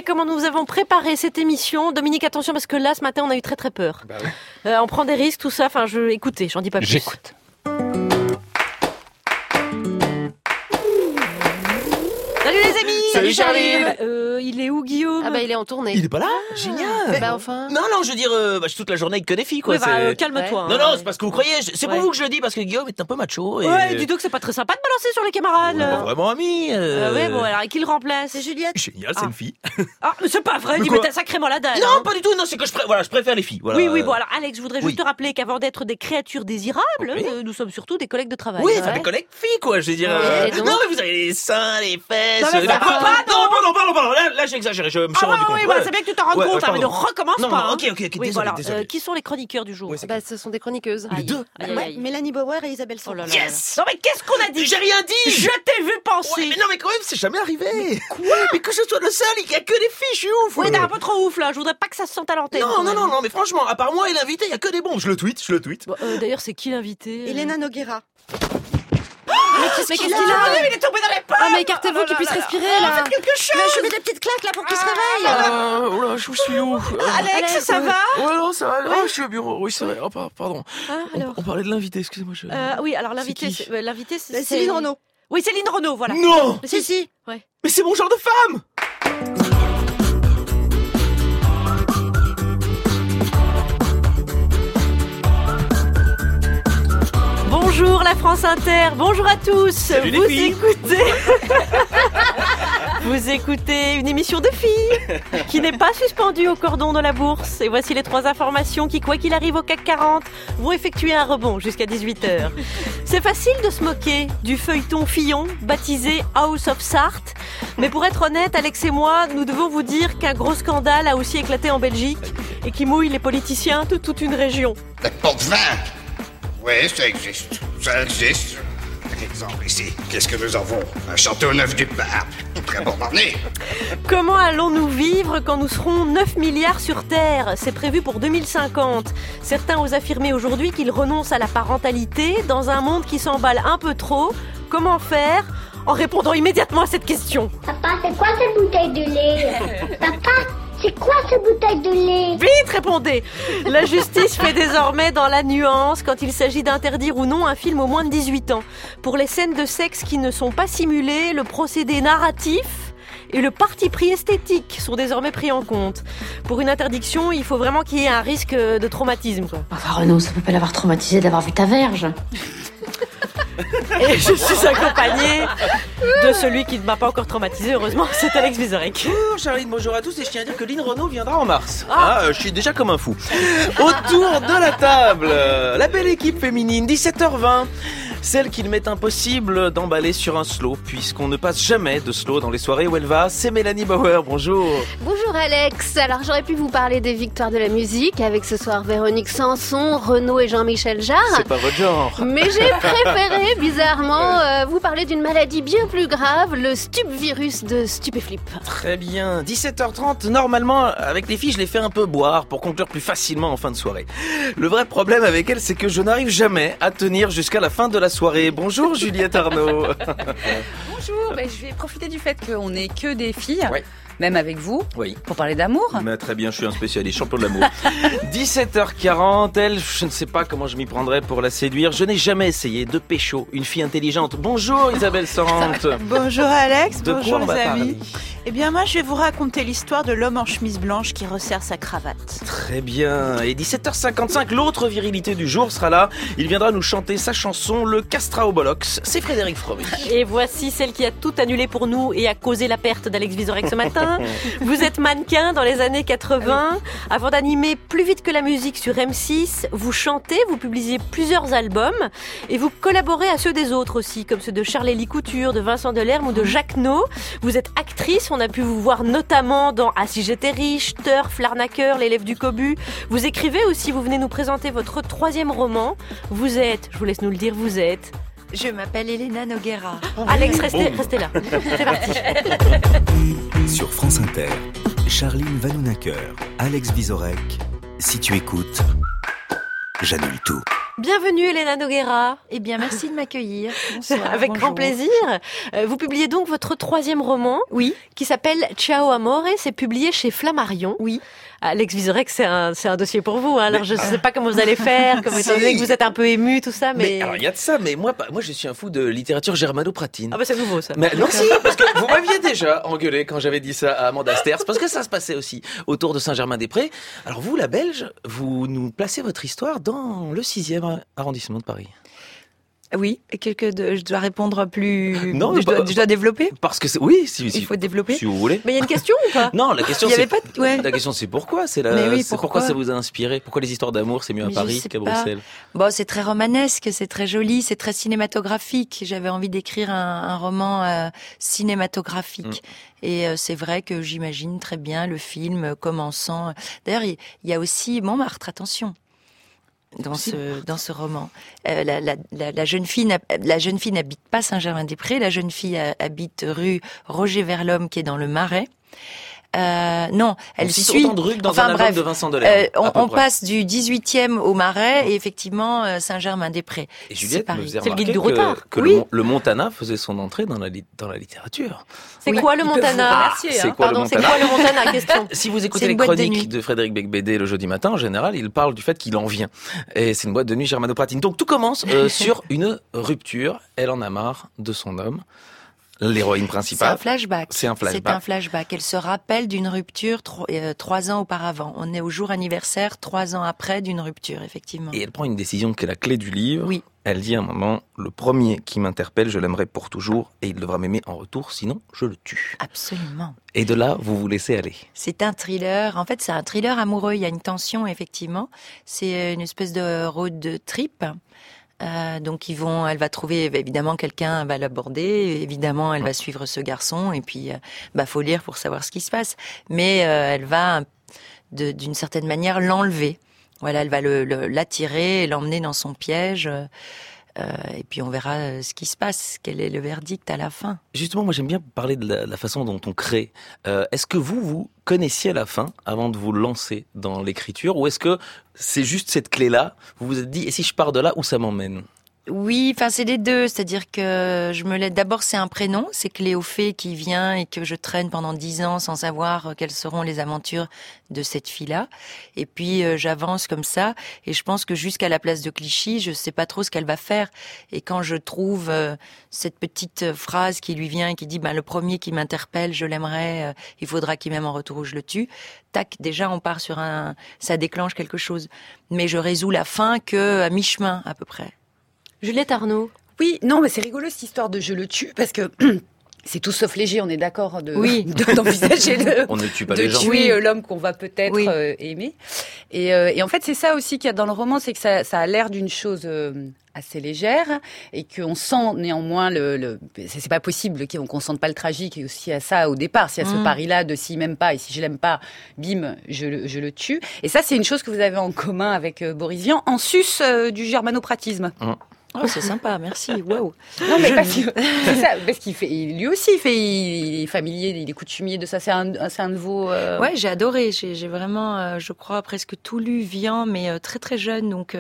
écoutez comment nous avons préparé cette émission. Dominique, attention parce que là, ce matin, on a eu très très peur. Bah oui. On prend des risques, tout ça. Enfin, écoutez, j'en dis pas plus. J'écoute. Salut les amis. Salut Charline. Il est où Guillaume? Ah bah il est en tournée. Il est pas là? Génial. Bah enfin. Non, je veux dire, je suis toute la journée avec que des filles, quoi. Ouais, bah, c'est... calme-toi. Non, hein. c'est parce que vous croyez, c'est pour Ouais. vous que je le dis, parce que Guillaume est un peu macho. Et... Ouais, dis donc, c'est pas très sympa de balancer sur les camarades. On est pas vraiment amis. Ouais, bon, alors, qui le remplace? C'est Juliette. Génial, c'est une fille. Ah, mais c'est pas vrai, Mais dis, quoi mais t'as sacrément la dalle. Non, hein. pas du tout, non, c'est que je préfère les filles. Voilà. Oui, bon, alors, Alex, je voudrais Oui. juste te rappeler qu'avant d'être des créatures désirables, Oui. nous sommes surtout des collègues de travail. Oui, Ouais. enfin, des collègues filles, quoi, je veux dire. Ouais, et donc Non, mais vous avez les seins, les fesses. Non, mais ça va pas, non, pardon. Là, j'ai exagéré, je me suis rendu compte. Oui, Ouais. c'est bien que tu t'en rendes Ouais, compte, hein, mais ne pardon. recommence Non, pas. non, hein. ok, Oui, désolé. qui sont les chroniqueurs du jour? Oui, c'est Bah ce sont des chroniqueuses. Aïe. deux. Aïe, aïe. Mélanie Bauer et Isabelle Oh Santos. là là. Yes. Non, mais qu'est-ce qu'on a dit? J'ai rien dit. Je t'ai vu penser. Ouais, mais non, mais quand même, c'est jamais arrivé. Quoi? Mais que je sois le seul, il y a que des filles, je suis ouf. Oui, t'es un peu trop ouf, là. Je voudrais pas que ça se sente à l'antenne. quand même. Non, mais franchement, à part moi et l'invité, il y a que des bombes. Je le tweet. Bon, d'ailleurs, c'est qui l'invité? Elena Noguera. Mais qu'est-ce qu'il a? Il est tombé dans les pommes. Ah mais écartez-vous qu'il puisse respirer là. Faites quelque chose. Mais je mets des petites claques là pour qu'il se réveille. Oh là, je suis où? Alex, ça va? Ouais, non, ça va. Ah, je suis au bureau. Oui, c'est vrai. Oh, pardon. Ah, alors. On parlait de l'invité, excusez-moi. Oui, alors l'invité, C'est qui c'est Céline Renaud. Oui, Céline Renaud, voilà. Non. Si. Ouais. Mais c'est mon genre de femme. Bonjour la France Inter, bonjour à tous. Salut les Vous filles. écoutez Vous écoutez une émission de filles qui n'est pas suspendue au cordon de la bourse. Et voici les 3 informations qui, quoi qu'il arrive au CAC 40, vont effectuer un rebond jusqu'à 18h. C'est facile de se moquer du feuilleton Fillon, baptisé House of Sarthe. Mais pour être honnête, Alex et moi, nous devons vous dire qu'un gros scandale a aussi éclaté en Belgique et qui mouille les politiciens de toute une région. La porte 20. Oui, ça existe. Ça existe. Par exemple, ici, qu'est-ce que nous avons? Un château neuf du pape. Très bon orné. Comment allons-nous vivre quand nous serons 9 milliards sur Terre? C'est prévu pour 2050. Certains osent affirmer aujourd'hui qu'ils renoncent à la parentalité dans un monde qui s'emballe un peu trop. Comment faire? En répondant immédiatement à cette question. Papa, c'est quoi cette bouteille de lait? Papa, c'est quoi cette bouteille de lait? Vite, répondez! La justice fait désormais dans la nuance quand il s'agit d'interdire ou non un film aux moins de 18 ans. Pour les scènes de sexe qui ne sont pas simulées, le procédé narratif et le parti pris esthétique sont désormais pris en compte. Pour une interdiction, il faut vraiment qu'il y ait un risque de traumatisme, quoi. Enfin Renaud, ça peut pas l'avoir traumatisé d'avoir vu ta verge. Et je suis accompagnée de celui qui ne m'a pas encore traumatisé, heureusement, c'est Alex Vizorek. Bonjour Charline, bonjour à tous, et je tiens à dire que Lynn Renaud viendra en mars. Je suis déjà comme un fou. Autour de la table, la belle équipe féminine, 17h20. Celle qu'il m'est impossible d'emballer sur un slow, puisqu'on ne passe jamais de slow dans les soirées où elle va, c'est Mélanie Bauer, bonjour. Bonjour Alex. Alors j'aurais pu vous parler des victoires de la musique avec ce soir Véronique Sanson, Renaud et Jean-Michel Jarre. C'est pas votre genre. Mais j'ai préféré, bizarrement, vous parler d'une maladie bien plus grave, le stupvirus de Stupéflip. Très bien, 17h30, normalement, avec les filles, je les fais un peu boire pour conclure plus facilement en fin de soirée. Le vrai problème avec elles, c'est que je n'arrive jamais à tenir jusqu'à la fin de la soirée. Bonjour Juliette Arnaud. Bonjour, je vais profiter du fait qu'on n'est que des filles, Oui. même avec vous, Oui. pour parler d'amour. Mais très bien, je suis un spécialiste, champion de l'amour. 17h40, elle, je ne sais pas comment je m'y prendrais pour la séduire. Je n'ai jamais essayé de pécho une fille intelligente. Bonjour Isabelle Sorante. Bonjour Alex, De bonjour quoi on va les amis. parler? Eh bien moi je vais vous raconter l'histoire de l'homme en chemise blanche qui resserre sa cravate. Très bien. Et 17h55, l'autre virilité du jour sera là. Il viendra nous chanter sa chanson, le Castra au Bollocks. C'est Frédéric Fromy. Et voici celle qui a tout annulé pour nous et a causé la perte d'Alex Vizorek ce matin. Vous êtes mannequin dans les années 80. Avant d'animer Plus vite que la musique sur M6, vous chantez, vous publiez plusieurs albums et vous collaborez à ceux des autres aussi, comme ceux de Charlélie Couture, de Vincent Delerme ou de Jacques No. Vous êtes actrice, on a pu vous voir notamment dans Ah si j'étais riche, Turf, L'Arnaqueur, L'élève du Cobu. Vous écrivez aussi, vous venez nous présenter votre 3e roman. Vous êtes, je vous laisse nous le dire, vous êtes... Je m'appelle Elena Noguera. Alex, restez là. C'est parti. Sur France Inter, Charline Vanhoenacker, Alex Vizorek. Si tu écoutes, j'annule tout. Bienvenue Elena Nogueira. Eh bien, merci de m'accueillir. Avec grand plaisir. Vous publiez donc votre 3e roman, qui s'appelle Ciao Amore. C'est publié chez Flammarion. Oui. Alex Vizorek, c'est un dossier pour vous. Hein. Alors je ne sais pas comment vous allez faire, étant donné que vous êtes un peu ému, tout ça. Mais alors il y a de ça. Mais moi, je suis un fou de littérature germano-pratine. Ah bah c'est nouveau ça. Mais non, si, parce que vous m'aviez déjà engueulé quand j'avais dit ça à Amanda Sters, parce que ça se passait aussi autour de Saint-Germain-des-Prés. Alors vous, la Belge, vous nous placez votre histoire dans le 6e arrondissement de Paris. Oui, je dois répondre plus. Non, je dois développer. Parce que il faut développer. Si vous voulez. Mais il y a une question ou pas? Non, la question la question c'est pourquoi. Pourquoi ça vous a inspiré? Pourquoi les histoires d'amour c'est mieux à Paris qu'à Bruxelles? Bon, c'est très romanesque, c'est très joli, c'est très cinématographique. J'avais envie d'écrire un roman cinématographique. Et c'est vrai que j'imagine très bien le film commençant. D'ailleurs, il y a aussi Montmartre. Attention. Dans ce roman, la jeune fille n'habite pas Saint-Germain-des-Prés. La jeune fille habite rue Roger Verlhomme, qui est dans le Marais. Non, elle suit. Autant de rues dans un album de Vincent Delerme. On passe du 18e au Marais et effectivement Saint-Germain-des-Prés. Et Juliette me faisait c'est le guide du remarquer que le Montana faisait son entrée dans la littérature. C'est quoi le Montana? C'est quoi le Montana? Question. Si vous écoutez les chroniques de Frédéric Becbédé le jeudi matin, en général, il parle du fait qu'il en vient. Et c'est une boîte de nuit germano-pratine. Donc tout commence sur une rupture. Elle en a marre de son homme. L'héroïne principale. C'est un flashback. C'est un flashback. Elle se rappelle d'une rupture 3 ans auparavant. On est au jour anniversaire 3 ans après d'une rupture, effectivement. Et elle prend une décision qui est la clé du livre. Oui. Elle dit à un moment, le premier qui m'interpelle, je l'aimerai pour toujours et il devra m'aimer en retour, sinon je le tue. Absolument. Et de là, vous vous laissez aller. C'est un thriller. En fait, c'est un thriller amoureux. Il y a une tension, effectivement. C'est une espèce de road trip. Donc elle va trouver, évidemment, quelqu'un va l'aborder, évidemment, elle va suivre ce garçon, et puis, faut lire pour savoir ce qui se passe. Mais elle va, d'une certaine manière, l'enlever. Voilà, elle va l'attirer, l'emmener dans son piège. Et puis on verra ce qui se passe, quel est le verdict à la fin. Justement, moi j'aime bien parler de la façon dont on crée. Est-ce que vous connaissiez la fin avant de vous lancer dans l'écriture, ou est-ce que c'est juste cette clé-là, vous vous êtes dit, et si je pars de là, où ça m'emmène ? Oui, c'est les deux, c'est-à-dire que d'abord c'est un prénom, c'est Cléophée qui vient et que je traîne pendant 10 ans sans savoir quelles seront les aventures de cette fille-là. Et puis j'avance comme ça et je pense que jusqu'à la place de Clichy, je sais pas trop ce qu'elle va faire. Et quand je trouve cette petite phrase qui lui vient et qui dit le premier qui m'interpelle, je l'aimerais, il faudra qu'il m'aime en retour ou je le tue. Tac, déjà on part sur ça déclenche quelque chose. Mais je résous la fin que à mi-chemin à peu près. Juliette Arnaud. Oui, non, mais c'est rigolo cette histoire de je le tue parce que c'est tout sauf léger, on est d'accord d'envisager on ne tue pas de les gens. tuer l'homme qu'on va peut-être aimer. Et en fait, c'est ça aussi qu'il y a dans le roman, c'est que ça a l'air d'une chose assez légère et qu'on sent néanmoins c'est pas possible qu'on sente pas le tragique et aussi à ça au départ, s'il y a ce pari-là de s'il m'aime pas et si je l'aime pas, bim, je le tue. Et ça, c'est une chose que vous avez en commun avec Boris Vian, en sus du germanopratisme. Oh, c'est sympa, merci. Waouh. Non, mais c'est ça, parce qu'il lui aussi, il est familier, il est coutumier de ça. C'est un de vos. Ouais, j'ai adoré. J'ai vraiment, je crois, presque tout lu Vian, mais très très jeune. Donc,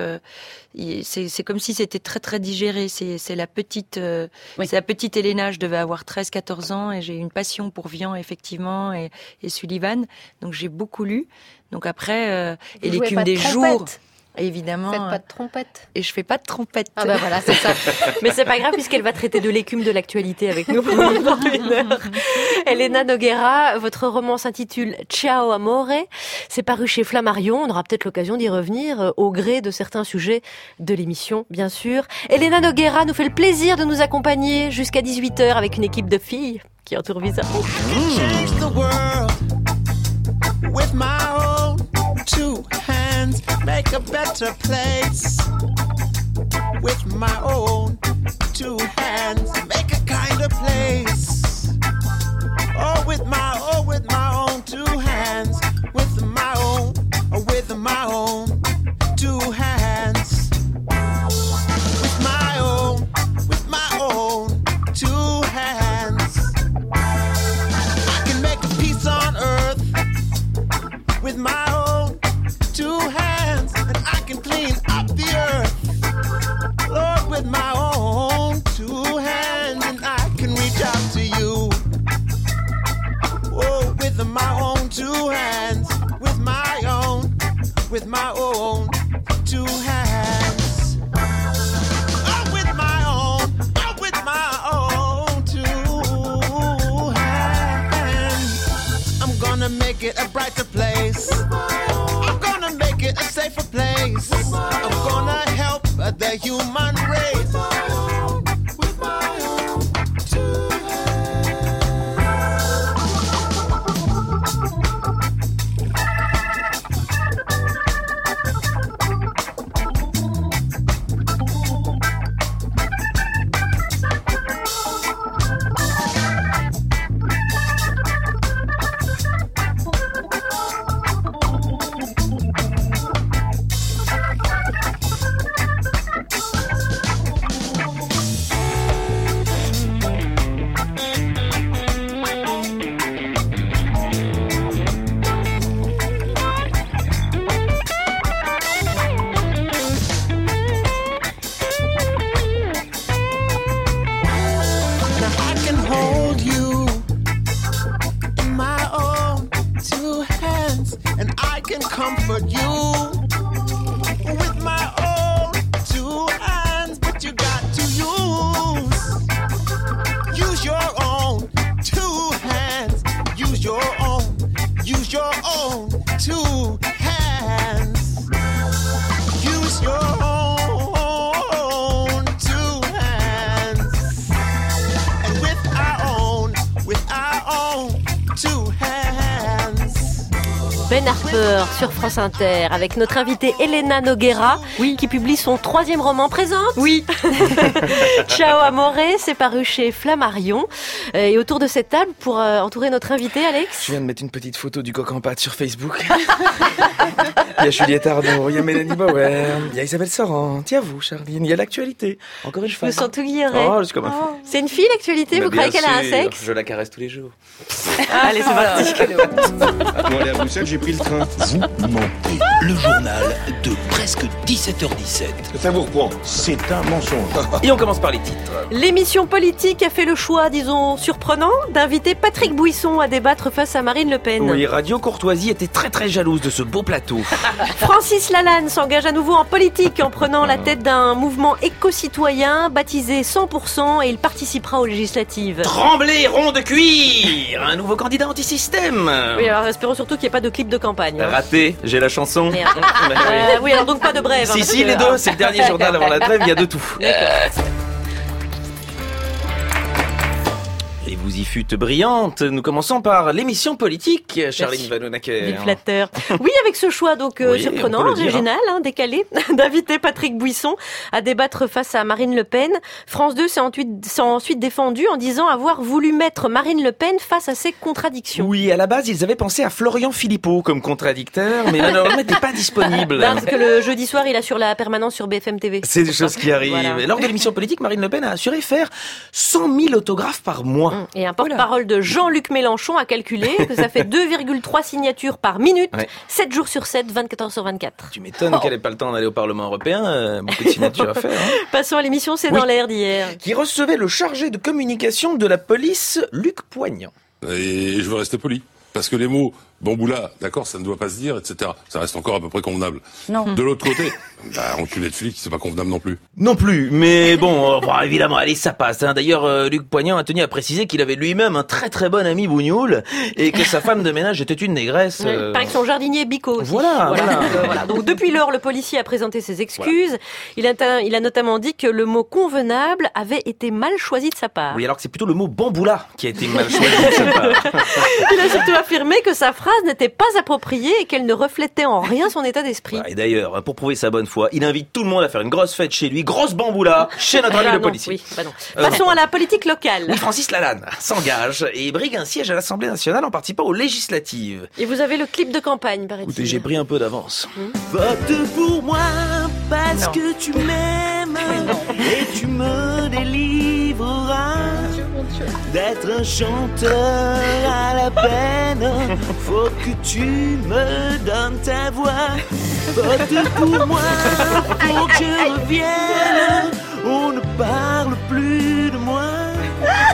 c'est comme si c'était très très digéré. C'est la petite, c'est la petite Elena. Je devais avoir 13-14 ans et j'ai une passion pour Vian effectivement et Sullivan. Donc j'ai beaucoup lu. Donc après, et l'écume des jours. Évidemment. Faites pas de trompette. Et je fais pas de trompette. Ah bah voilà, c'est ça. Mais c'est pas grave puisqu'elle va traiter de l'écume de l'actualité avec nous pendant une heure. Elena Nogueira, votre roman s'intitule Ciao Amore. C'est paru chez Flammarion. On aura peut-être l'occasion d'y revenir au gré de certains sujets de l'émission, bien sûr. Elena Nogueira nous fait le plaisir de nous accompagner jusqu'à 18h avec une équipe de filles qui entoure Visa. Make a better place with my own 2 hands. Make a kinder place. Oh, with my own 2 hands. With my own 2 hands. With my own 2 hands. I can make a peace on earth with my own 2 hands. And I can clean up two hands, with my own two hands. Oh, with my own two hands. I'm gonna make it a brighter place. I'm gonna make it a safer place. I'm gonna help the human race. With my own two comfort you with my own two hands, but you got to use your own two hands, use your own two hands, use your own two hands, and with our own two hands. Ben Harper sur France Inter avec notre invitée Elena Noguera qui publie son 3e roman. Présente. Oui. Ciao Amore, c'est paru chez Flammarion. Et autour de cette table, pour entourer notre invitée, Alex. Je viens de mettre une petite photo du coq en pâte sur Facebook. Il y a Juliette Arnaud, il y a Mélanie Bauer, il y a Isabelle Sorant, il y a vous Charline, il y a l'actualité. Encore une fois. Je me sens tout guillerée. Oh, je suis comme un fou. C'est une fille l'actualité, vous croyez qu'elle a un sexe? Je la caresse tous les jours. Allez, c'est parti. Pour aller à Bruxelles, j'ai pris le train. Vous mentez. Le journal de presque 17h17. Ça vous reprend. C'est un mensonge. Et on commence par les titres. L'émission politique a fait le choix, disons, surprenant, d'inviter Patrick Buisson à débattre face à Marine Le Pen. Oui, Radio Courtoisie était très jalouse de ce beau plateau. Francis Lalanne s'engage à nouveau en politique en prenant la tête d'un mouvement éco-citoyen baptisé 100% et il participera aux législatives. Tremblay, rond de cuir, un nouveau candidat anti-système. Oui, alors espérons surtout qu'il n'y ait pas de clip de campagne. Raté, j'ai la chanson. Merde. Oui, alors donc pas de brève. Si, les deux, c'est le dernier journal avant la trêve, il y a de tout. Et vous y fûtes brillante. Nous commençons par l'émission politique, Charline Vanhoenacker. Vive flatteur. Oui, avec ce choix donc surprenant, original, décalé, d'inviter Patrick Buisson à débattre face à Marine Le Pen. France 2 s'est ensuite défendu en disant avoir voulu mettre Marine Le Pen face à ses contradictions. Oui, à la base, ils avaient pensé à Florian Philippot comme contradicteur, mais malheureusement, il n'était pas disponible. Non, parce que le jeudi soir, il assure la permanence sur BFM TV. C'est des choses qui arrivent. Voilà. Lors de l'émission politique, Marine Le Pen a assuré faire 100 000 autographes par mois. Et un porte-parole de Jean-Luc Mélenchon a calculé que ça fait 2,3 signatures par minute, 7 jours sur 7, 24 heures sur 24. Tu m'étonnes qu'elle n'ait pas le temps d'aller au Parlement européen, beaucoup de signatures à faire. Passons à l'émission C'est dans l'air d'hier. Qui recevait le chargé de communication de la police, Luc Poignant. Et je veux rester poli. Parce que les mots bamboula, d'accord, ça ne doit pas se dire, etc. Ça reste encore à peu près convenable. Non. De l'autre côté, enculé de flic, c'est pas convenable non plus. Non plus, mais bon, évidemment, allez, ça passe. D'ailleurs, Luc Poignant a tenu à préciser qu'il avait lui-même un très bon ami bougnoul et que sa femme de ménage était une négresse. Pareil que son jardinier Bico aussi. Voilà. Donc depuis lors, le policier a présenté ses excuses. Voilà. Il a notamment dit que le mot convenable avait été mal choisi de sa part. Oui, alors que c'est plutôt le mot bamboula qui a été mal choisi de sa part. Il a surtout affirmé que sa phrase n'était pas appropriée et qu'elle ne reflétait en rien son état d'esprit. Et d'ailleurs, pour prouver sa bonne foi, il invite tout le monde à faire une grosse fête chez lui, grosse bamboula, chez notre ami le policier. Oui, Passons à la politique locale. Oui, Francis Lalanne s'engage et brigue un siège à l'Assemblée nationale en participant aux législatives. Et vous avez le clip de campagne, paraît-il. Écoutez, j'ai pris un peu d'avance. Vote pour moi parce que tu m'aimes et tu me délivreras d'être un chanteur à la peine. Faut que tu me donnes ta voix. Vote pour moi pour que je revienne. On ne parle plus de moi.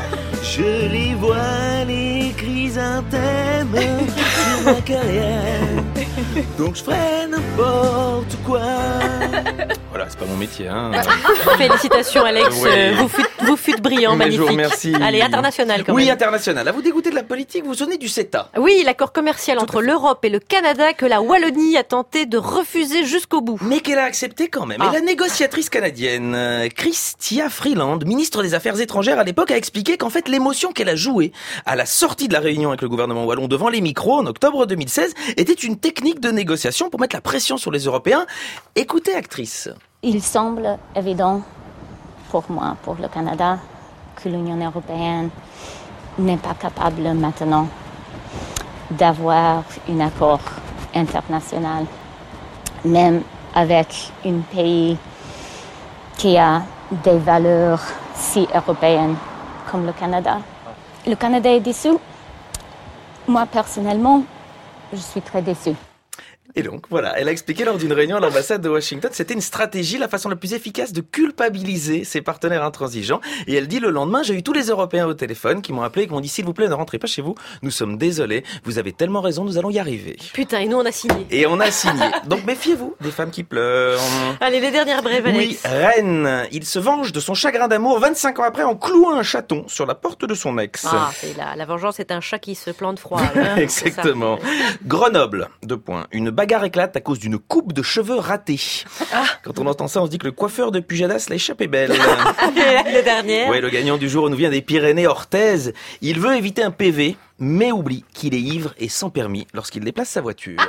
Je les vois, les chrysanthèmes sur ma carrière. Donc je ferai n'importe quoi. Voilà, c'est pas mon métier, hein. Félicitations, Alex. Oui. Vous fûtes brillant, Mais je vous magnifique. remercie. Allez, international quand même. Oui, international. À vous dégoûter de la politique, vous vous souvenez du CETA? Oui, l'accord commercial entre l'Europe et le Canada que la Wallonie a tenté de refuser jusqu'au bout. Mais qu'elle a accepté quand même. Et la négociatrice canadienne, Chrystia Freeland, ministre des Affaires étrangères à l'époque, a expliqué qu'en fait l'émotion qu'elle a jouée à la sortie de la réunion avec le gouvernement wallon devant les micros en octobre 2016 était une technique de négociation pour mettre la pression sur les Européens. Écoutez, actrice. Il semble évident pour moi, pour le Canada, que l'Union européenne n'est pas capable maintenant d'avoir un accord international, même avec un pays qui a des valeurs si européennes comme le Canada. Le Canada est déçu. Moi, personnellement, je suis très déçue. Et donc, voilà, elle a expliqué lors d'une réunion à l'ambassade de Washington, c'était une stratégie, la façon la plus efficace de culpabiliser ses partenaires intransigeants. Et elle dit le lendemain, j'ai eu tous les Européens au téléphone qui m'ont appelé et qui m'ont dit, s'il vous plaît, ne rentrez pas chez vous, nous sommes désolés, vous avez tellement raison, nous allons y arriver. Putain, et nous on a signé. Et on a signé. Donc méfiez-vous des femmes qui pleurent. Allez, les dernières brèves, Alex. Oui, Rennes, il se venge de son chagrin d'amour 25 ans après en clouant un chaton sur la porte de son ex. Ah, c'est la vengeance est un chat qui se plante froid. Là. Exactement. Grenoble, 2 points. Une bagarre éclate à cause d'une coupe de cheveux ratée. Quand on entend ça, on se dit que le coiffeur de Pujadas l'a échappé belle. Le dernier. Oui, le gagnant du jour nous vient des Pyrénées, Orthez. Il veut éviter un PV, mais oublie qu'il est ivre et sans permis lorsqu'il déplace sa voiture.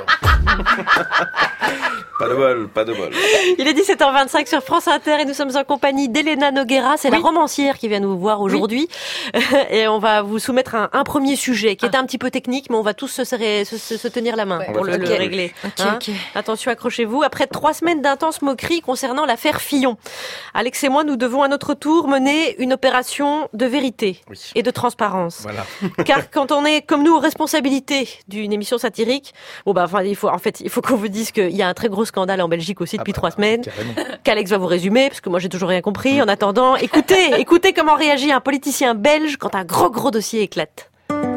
Pas de bol, pas de bol. Il est 17h25 sur France Inter et nous sommes en compagnie d'Elena Noguera. C'est la romancière qui vient nous voir aujourd'hui. Et on va vous soumettre un premier sujet qui est un petit peu technique, mais on va tous se tenir la main pour le régler. Ok. Attention, accrochez-vous. Après 3 semaines d'intenses moqueries concernant l'affaire Fillon, Alex et moi, nous devons à notre tour mener une opération de vérité et de transparence. Voilà. Car quand on est, comme nous, aux responsabilités d'une émission satirique, il faut qu'on vous dise qu'il y a un très gros scandale en Belgique aussi depuis 3 semaines, qu'Alex va vous résumer, parce que moi j'ai toujours rien compris. En attendant, écoutez comment réagit un politicien belge quand un gros dossier éclate.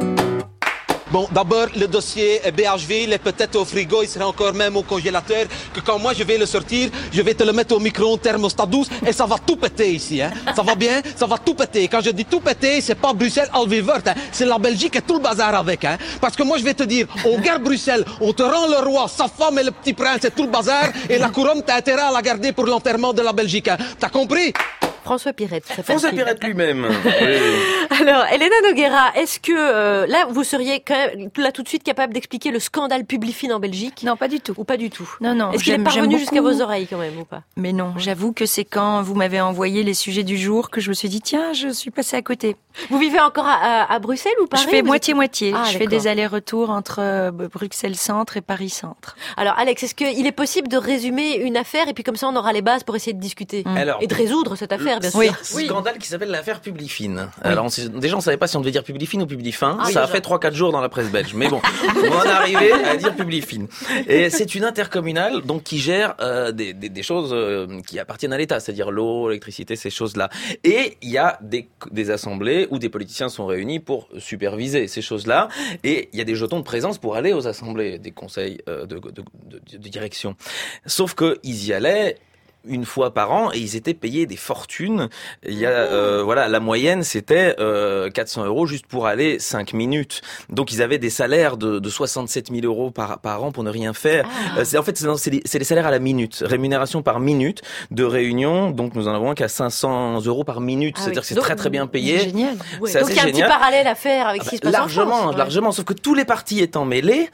Bon, d'abord, le dossier BHV, il est peut-être au frigo, il sera encore même au congélateur, que quand moi je vais le sortir, je vais te le mettre au micro-ondes thermostat 12 et ça va tout péter ici, hein. Ça va bien? Ça va tout péter. Quand je dis tout péter, c'est pas Bruxelles, Alvivert, hein. C'est la Belgique et tout le bazar avec, hein. Parce que moi je vais te dire, on garde Bruxelles, on te rend le roi, sa femme et le petit prince et tout le bazar, et la couronne, t'as intérêt à la garder pour l'enterrement de la Belgique, hein. T'as compris? François Pirette. François Pirette lui-même. Oui. Alors, Elena Noguera, est-ce que là, vous seriez quand même, là tout de suite capable d'expliquer le scandale Publifine en Belgique? Non, pas du tout. Ou pas du tout? Non. Est-ce qu'il est parvenu jusqu'à vos oreilles quand même ou pas? Mais non, j'avoue que c'est quand vous m'avez envoyé les sujets du jour que je me suis dit, tiens, je suis passée à côté. Vous vivez encore à Bruxelles ou Paris? Je fais moitié-moitié. Ah, je fais des allers-retours entre Bruxelles-Centre et Paris-Centre. Alors, Alex, est-ce qu'il est possible de résumer une affaire et puis comme ça on aura les bases pour essayer de discuter et de résoudre cette affaire, bien sûr? Oui. Scandale qui s'appelle l'affaire Publifine. Alors, déjà, on savait pas si on devait dire Publifine ou Publifin. Ah, ça a fait 3-4 jours dans la presse belge. Mais bon, on en est arrivé à dire Publifine. Et c'est une intercommunale, donc, qui gère des choses qui appartiennent à l'État, c'est-à-dire l'eau, l'électricité, ces choses-là. Et il y a des assemblées où des politiciens sont réunis pour superviser ces choses-là. Et il y a des jetons de présence pour aller aux assemblées, des conseils de direction. Sauf que ils y allaient une fois par an et ils étaient payés des fortunes. Il y a la moyenne c'était 400 € juste pour aller 5 minutes. Donc ils avaient des salaires de 67 000 € par an pour ne rien faire. C'est les salaires à la minute, rémunération par minute de réunion. Donc nous en avons qu'à 500 € par minute. C'est-à-dire que c'est très très bien payé. C'est génial. Ouais. Donc il y a un petit parallèle à faire avec ce qui se passe en France. Largement. Sauf que tous les partis étant mêlés,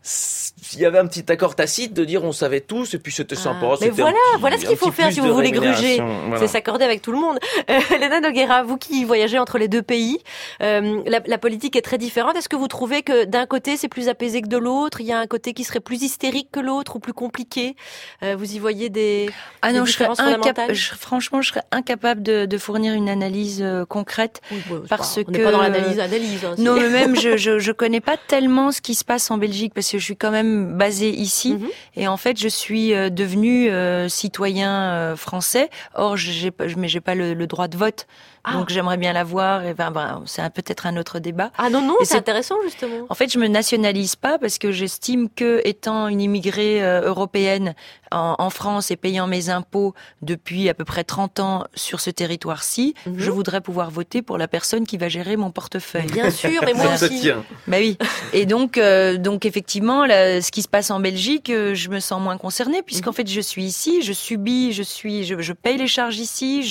il y avait un petit accord tacite de dire on savait tous et puis c'était sympa. Mais voilà ce qu'il faut faire si vous voulez gruger. Voilà. C'est s'accorder avec tout le monde. Elena Noguera, vous qui voyagez entre les deux pays, la politique est très différente. Est-ce que vous trouvez que d'un côté c'est plus apaisé que de l'autre? Il y a un côté qui serait plus hystérique que l'autre ou plus compliqué? Vous y voyez des différences fondamentales? Franchement, je serais incapable de fournir une analyse concrète parce que on n'est pas dans l'analyse. Non, mais même je connais pas tellement ce qui se passe en Belgique parce que je suis quand même basée ici et en fait je suis devenue citoyen citoyen français. Or, j'ai pas le droit de vote. Donc j'aimerais bien l'avoir. Et c'est peut-être un autre débat. Ah non, c'est intéressant justement. En fait, je me nationalise pas parce que j'estime que, étant une immigrée européenne en France et payant mes impôts depuis à peu près 30 ans sur ce territoire-ci, je voudrais pouvoir voter pour la personne qui va gérer mon portefeuille. Bien sûr, et moi aussi. Bah oui. Et donc effectivement, ce qui se passe en Belgique, je me sens moins concernée puisqu'en fait, je suis ici, je paye les charges ici,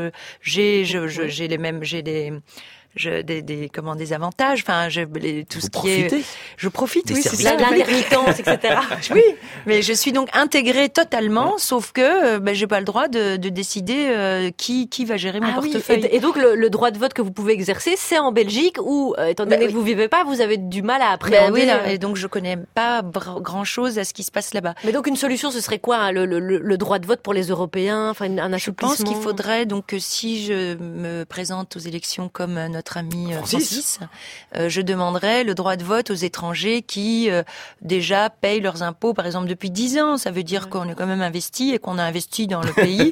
des avantages, tout ce qui est, je profite, oui, c'est ça, l'intermittence, etc. Oui, mais je suis donc intégrée totalement, sauf que j'ai pas le droit de décider qui va gérer mon portefeuille. Oui. Et donc le droit de vote que vous pouvez exercer, c'est en Belgique où, étant donné que vous vivez pas, vous avez du mal à appréhender. Et donc je connais pas grand chose à ce qui se passe là-bas. Mais donc une solution, ce serait quoi, le droit de vote pour les Européens, un assouplissement? Je pense qu'il faudrait donc que si je me présente aux élections comme notre ami Francis, je demanderais le droit de vote aux étrangers qui déjà payent leurs impôts, par exemple depuis 10 ans. Ça veut dire qu'on est quand même investi et qu'on a investi dans le pays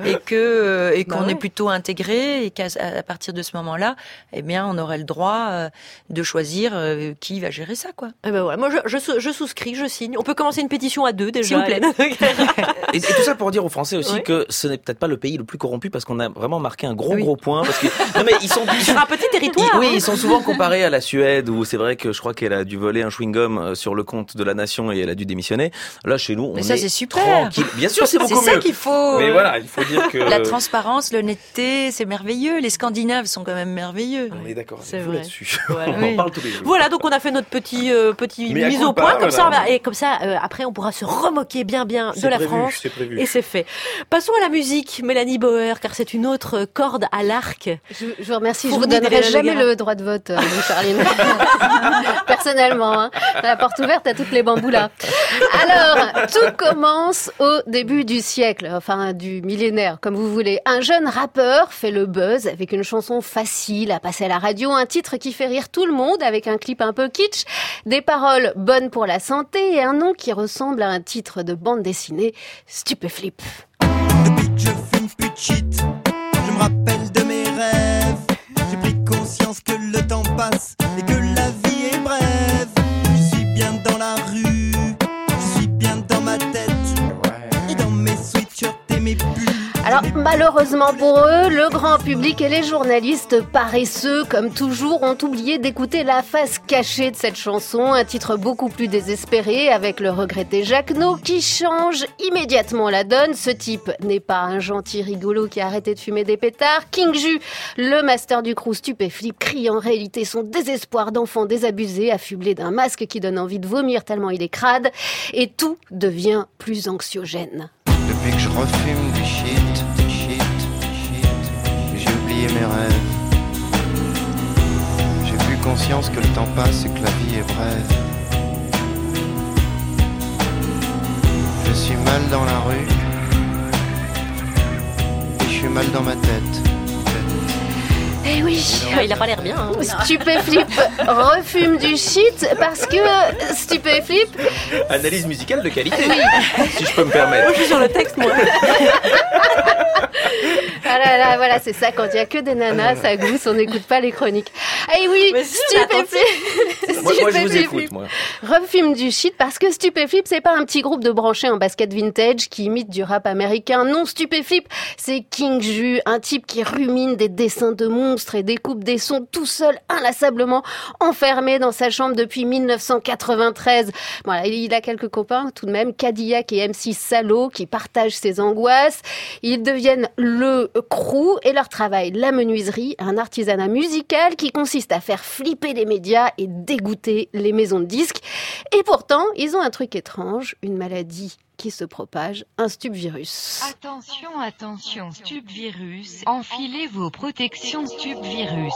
et qu'on est plutôt intégré et qu'à partir de ce moment-là, eh bien, on aurait le droit de choisir qui va gérer ça, quoi. Moi, je souscris, je signe. On peut commencer une pétition à 2 déjà. S'il vous plaît. Et tout ça pour dire aux Français aussi que ce n'est peut-être pas le pays le plus corrompu parce qu'on a vraiment marqué un gros point. Parce que non mais ils sont sur un petit territoire. Ils sont souvent comparés à la Suède où c'est vrai que je crois qu'elle a dû voler un chewing-gum sur le compte de la nation et elle a dû démissionner. Là chez nous, on est c'est super. Tranquille. Bien sûr, c'est beaucoup mieux. C'est ça qu'il faut. Mais voilà, il faut dire que la transparence, l'honnêteté, c'est merveilleux. Les Scandinaves sont quand même merveilleux. On est d'accord. C'est vrai. Là-dessus. On en parle tous les jours. Voilà, donc on a fait notre petit mise au point comme ça, et comme ça après on pourra se remoquer bien de la France. C'est prévu. Et c'est fait. Passons à la musique, Mélanie Bauer, car c'est une autre corde à l'arc. Je vous remercie. Je vous donnerai jamais le droit de vote, vous, Charline. Personnellement, hein. La porte ouverte à toutes les bamboulas. Alors, tout commence au début du siècle, enfin du millénaire, comme vous voulez. Un jeune rappeur fait le buzz avec une chanson facile à passer à la radio, un titre qui fait rire tout le monde avec un clip un peu kitsch, des paroles bonnes pour la santé et un nom qui ressemble à un titre de bande dessinée, Stupéflip. Depuis que je fume plus de shit, je me rappelle de mes rêves. J'ai pris conscience que le temps passe et que la vie est brève. Je suis bien dans la rue, je suis bien dans ma tête et dans mes sweatshirts et mes pulls. Alors malheureusement pour eux, le grand public et les journalistes paresseux, comme toujours, ont oublié d'écouter la face cachée de cette chanson, un titre beaucoup plus désespéré avec le regretté Jacquenot qui change immédiatement la donne. Ce type n'est pas un gentil rigolo qui a arrêté de fumer des pétards. King Ju, le master du crew Stupéflip, crie en réalité son désespoir d'enfant désabusé, affublé d'un masque qui donne envie de vomir tellement il est crade, et tout devient plus anxiogène. Depuis que je refume du shit, j'ai oublié mes rêves. J'ai plus conscience que le temps passe et que la vie est brève. Je suis mal dans la rue et je suis mal dans ma tête. Eh oui, il a pas l'air bien. Hein. Stupéflip refume du shit parce que Stupéflip... Analyse musicale de qualité, si je peux me permettre. Moi, je suis sur le texte, moi. Ah là là, voilà, c'est ça, quand il n'y a que des nanas, ça gousse, on n'écoute pas les chroniques. Eh oui, Stupéflip... Moi, je vous écoute, moi. Refume du shit parce que Stupéflip, c'est pas un petit groupe de branchés en basket vintage qui imite du rap américain. Non, Stupéflip, c'est King Ju, un type qui rumine des dessins de monstres et découpe des sons tout seul, inlassablement, enfermé dans sa chambre depuis 1993. Voilà, il a quelques copains tout de même, Cadillac et MC Salo, qui partagent ses angoisses. Ils deviennent le crew et leur travail, la menuiserie, un artisanat musical qui consiste à faire flipper les médias et dégoûter les maisons de disques. Et pourtant, ils ont un truc étrange, une maladie qui se propage, un stupvirus. Attention, stupvirus. Enfilez vos protections stupvirus.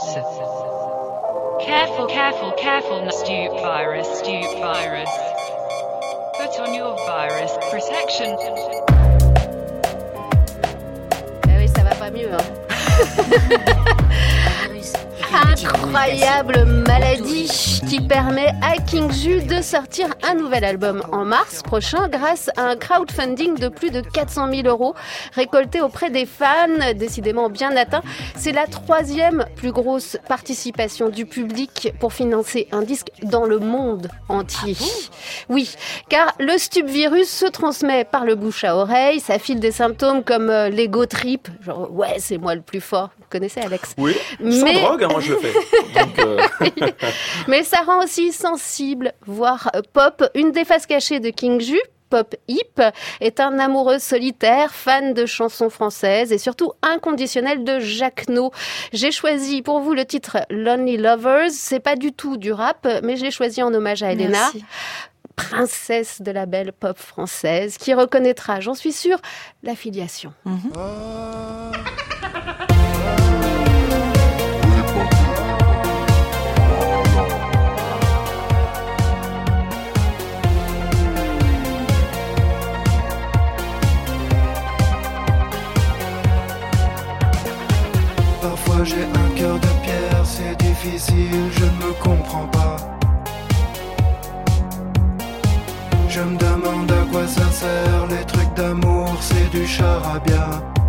Careful, stupvirus. Put on your virus protection. Ah oui, ça va pas mieux, hein. Incroyable maladie qui permet à King Ju de sortir un nouvel album en mars prochain grâce à un crowdfunding de plus de 400 000 € récoltés auprès des fans, décidément bien atteint. C'est la 3e plus grosse participation du public pour financer un disque dans le monde entier. Oui, car le stupvirus se transmet par le bouche à oreille, ça file des symptômes comme l'ego trip, genre ouais c'est moi le plus fort, vous connaissez Alex? Oui, sans drogue, moi je le fais. Donc, Mais ça rend aussi sensible, voire pop. Une des faces cachées de King Ju, Pop Hip, est un amoureux solitaire, fan de chansons françaises et surtout inconditionnel de Jacquenot. J'ai choisi pour vous le titre Lonely Lovers. C'est pas du tout du rap, mais je l'ai choisi en hommage à Elena. Merci. Princesse de la belle pop française, qui reconnaîtra, j'en suis sûre, la filiation. Parfois j'ai un cœur de pierre, c'est difficile, je ne me comprends pas. Je me demande à quoi ça sert, les trucs d'amour, c'est du charabia.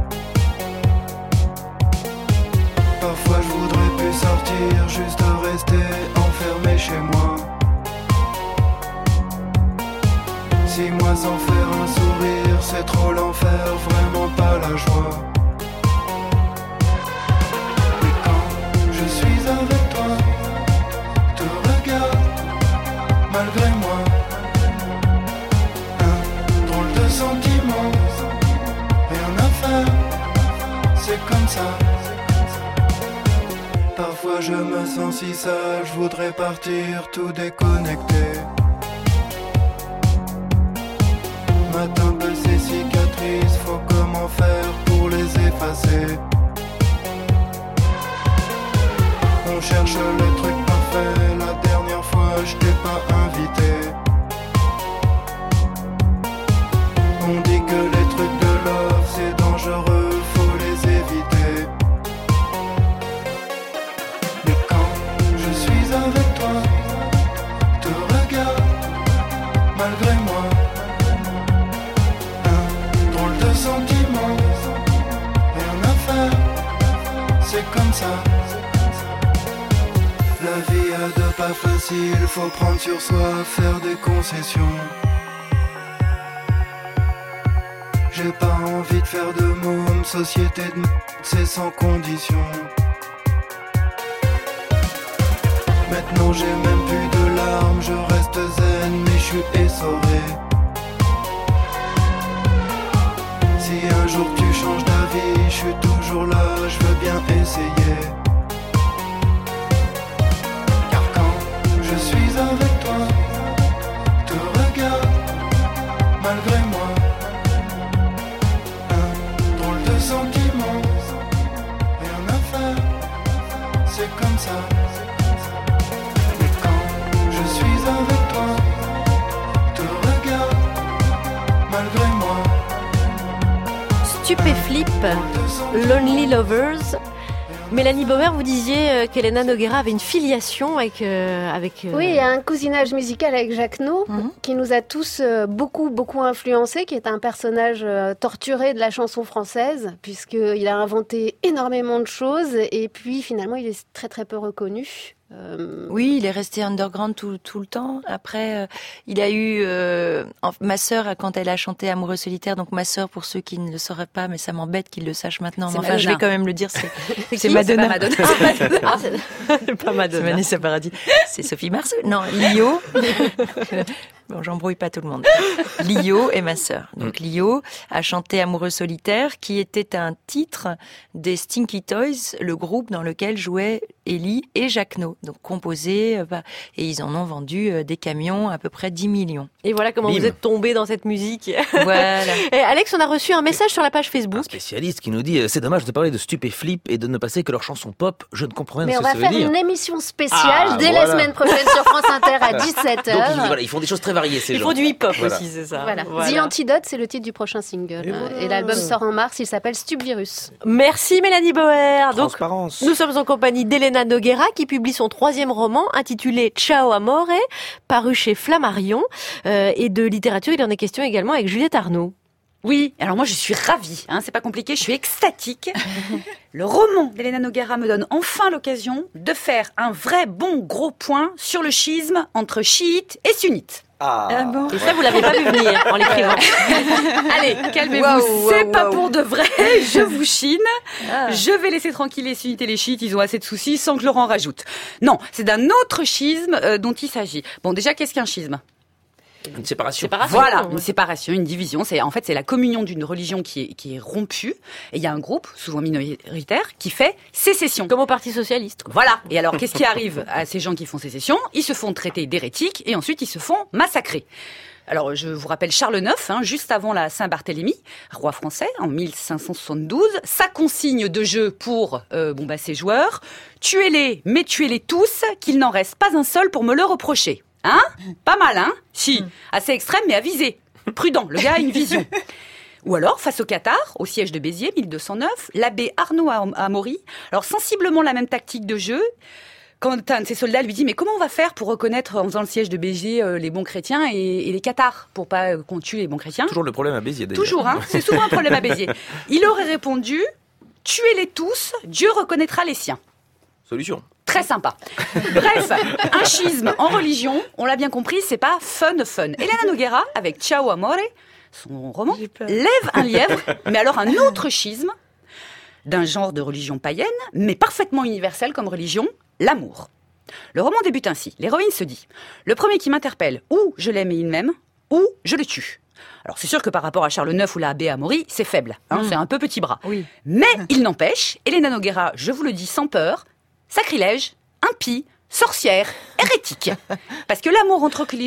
Parfois je voudrais plus sortir, juste rester enfermé chez moi. 6 mois sans faire un sourire, c'est trop l'enfer, vraiment pas la joie. Mais quand je suis avec toi, te regarde malgré moi. Sentiment, rien à faire, c'est comme ça. Parfois je me sens si sale, je voudrais partir tout déconnecté. Matin peu ces cicatrices, faut comment faire pour les effacer. On cherche le truc parfait, la dernière fois je t'ai pas invité. On dit que les trucs de love c'est dangereux, faut les éviter. Mais quand je suis avec toi, te regarde malgré moi. Un drôle de sentiment, rien à faire, c'est comme ça. La vie a de pas facile, faut prendre sur soi, faire des concessions. J'ai pas envie de faire de môme, société de c'est sans condition. Maintenant j'ai même plus de larmes, je reste zen mais je suis essoré. Si un jour tu changes d'avis, je suis toujours là, je veux bien essayer. Car quand je suis avec toi, te regarde malgré moi. Sentiment, rien à faire, c'est comme ça. Mais quand je suis avec toi, te regarde malgré moi. Stupéflip, Lonely Lovers. Mélanie Bauer, vous disiez qu'Elena Nogueira avait une filiation avec... Oui, il y a un cousinage musical avec Jacquenot qui nous a tous beaucoup influencés, qui est un personnage torturé de la chanson française, puisqu'il a inventé énormément de choses et puis finalement il est très peu reconnu. Oui, il est resté underground tout le temps. Après, il a eu ma sœur quand elle a chanté Amoureux solitaire. Donc ma sœur, pour ceux qui ne le sauraient pas, mais ça m'embête qu'ils le sachent maintenant. Mais enfin, je vais quand même le dire. C'est Madonna. C'est pas Madonna. C'est Vanessa Paradis. C'est Sophie Marceau. Non, Lio. Bon, j'embrouille pas tout le monde. Lio est ma sœur. Donc Lio a chanté Amoureux solitaire, qui était un titre des Stinky Toys, le groupe dans lequel jouaient Ellie et Jacquenot. Donc composé, et ils en ont vendu des camions, à peu près 10 millions. Et voilà comment vous êtes tombé dans cette musique. Voilà. Et Alex, on a reçu un message sur la page Facebook. Un spécialiste qui nous dit c'est dommage de parler de Stupéflip et de ne passer que leurs chansons pop. Je ne comprends rien de ce que ça veut dire. Mais on va faire une émission spéciale dès la semaine prochaine sur France Inter à 17h. Donc voilà, ils font des choses très très variés ces gens. Ils font du hip-hop Voilà. aussi, c'est ça. Voilà. Voilà. The Antidote, c'est le titre du prochain single. Et l'album sort en mars, il s'appelle Stupvirus. Merci Mélanie Bauer. Donc, Transparence. nous sommes en compagnie d'Elena Noguera qui publie son 3e roman intitulé Ciao Amore, paru chez Flammarion. Et de littérature, il en est question également avec Juliette Arnaud. Oui, alors moi je suis ravie, c'est pas compliqué, je suis extatique. Le roman d'Elena Noguera me donne enfin l'occasion de faire un vrai bon gros point sur le schisme entre chiites et sunnites. Ah bon. Et ça, vous l'avez pas vu venir en l'écrivant. Allez, calmez-vous, c'est pas pour de vrai, je vous chine. Je vais laisser tranquille les sunnites et les chiites, ils ont assez de soucis sans que Laurent rajoute. Non, c'est d'un autre schisme dont il s'agit. Bon, déjà, qu'est-ce qu'un schisme ? Une séparation. Voilà, une séparation, une division. C'est la communion d'une religion qui est rompue. Et il y a un groupe, souvent minoritaire, qui fait sécession. Comme au Parti socialiste. Voilà. Et alors, qu'est-ce qui arrive à ces gens qui font sécession ? Ils se font traiter d'hérétiques et ensuite ils se font massacrer. Alors, je vous rappelle Charles IX, juste avant la Saint-Barthélemy, roi français, en 1572. Sa consigne de jeu pour ses joueurs, tuez-les, mais tuez-les tous, qu'il n'en reste pas un seul pour me le reprocher. Pas mal, Si, assez extrême, mais avisé. Prudent, le gars a une vision. Ou alors, face au Qatar, au siège de Béziers, 1209, l'abbé Arnaud Amaury, alors sensiblement la même tactique de jeu. Quand un de ses soldats lui dit « Mais comment on va faire pour reconnaître, en faisant le siège de Béziers, les bons chrétiens et les Cathares, pour pas qu'on tue les bons chrétiens ?» Toujours le problème à Béziers, d'ailleurs. Toujours, c'est souvent un problème à Béziers. Il aurait répondu « Tuez-les tous, Dieu reconnaîtra les siens. » Solution. Très sympa. Bref, un schisme en religion, on l'a bien compris, c'est pas fun. Elena Noguera, avec Ciao Amore, son roman, lève un lièvre, mais alors un autre schisme, d'un genre de religion païenne, mais parfaitement universel comme religion, l'amour. Le roman débute ainsi. L'héroïne se dit « Le premier qui m'interpelle, ou je l'aime et il m'aime, ou je le tue. » Alors c'est sûr que par rapport à Charles IX ou l'abbé Amaury, c'est faible, c'est un peu petit bras. Oui. Mais il n'empêche, Elena Noguera, je vous le dis sans peur, sacrilège, impie, sorcière, hérétique. Parce que l'amour en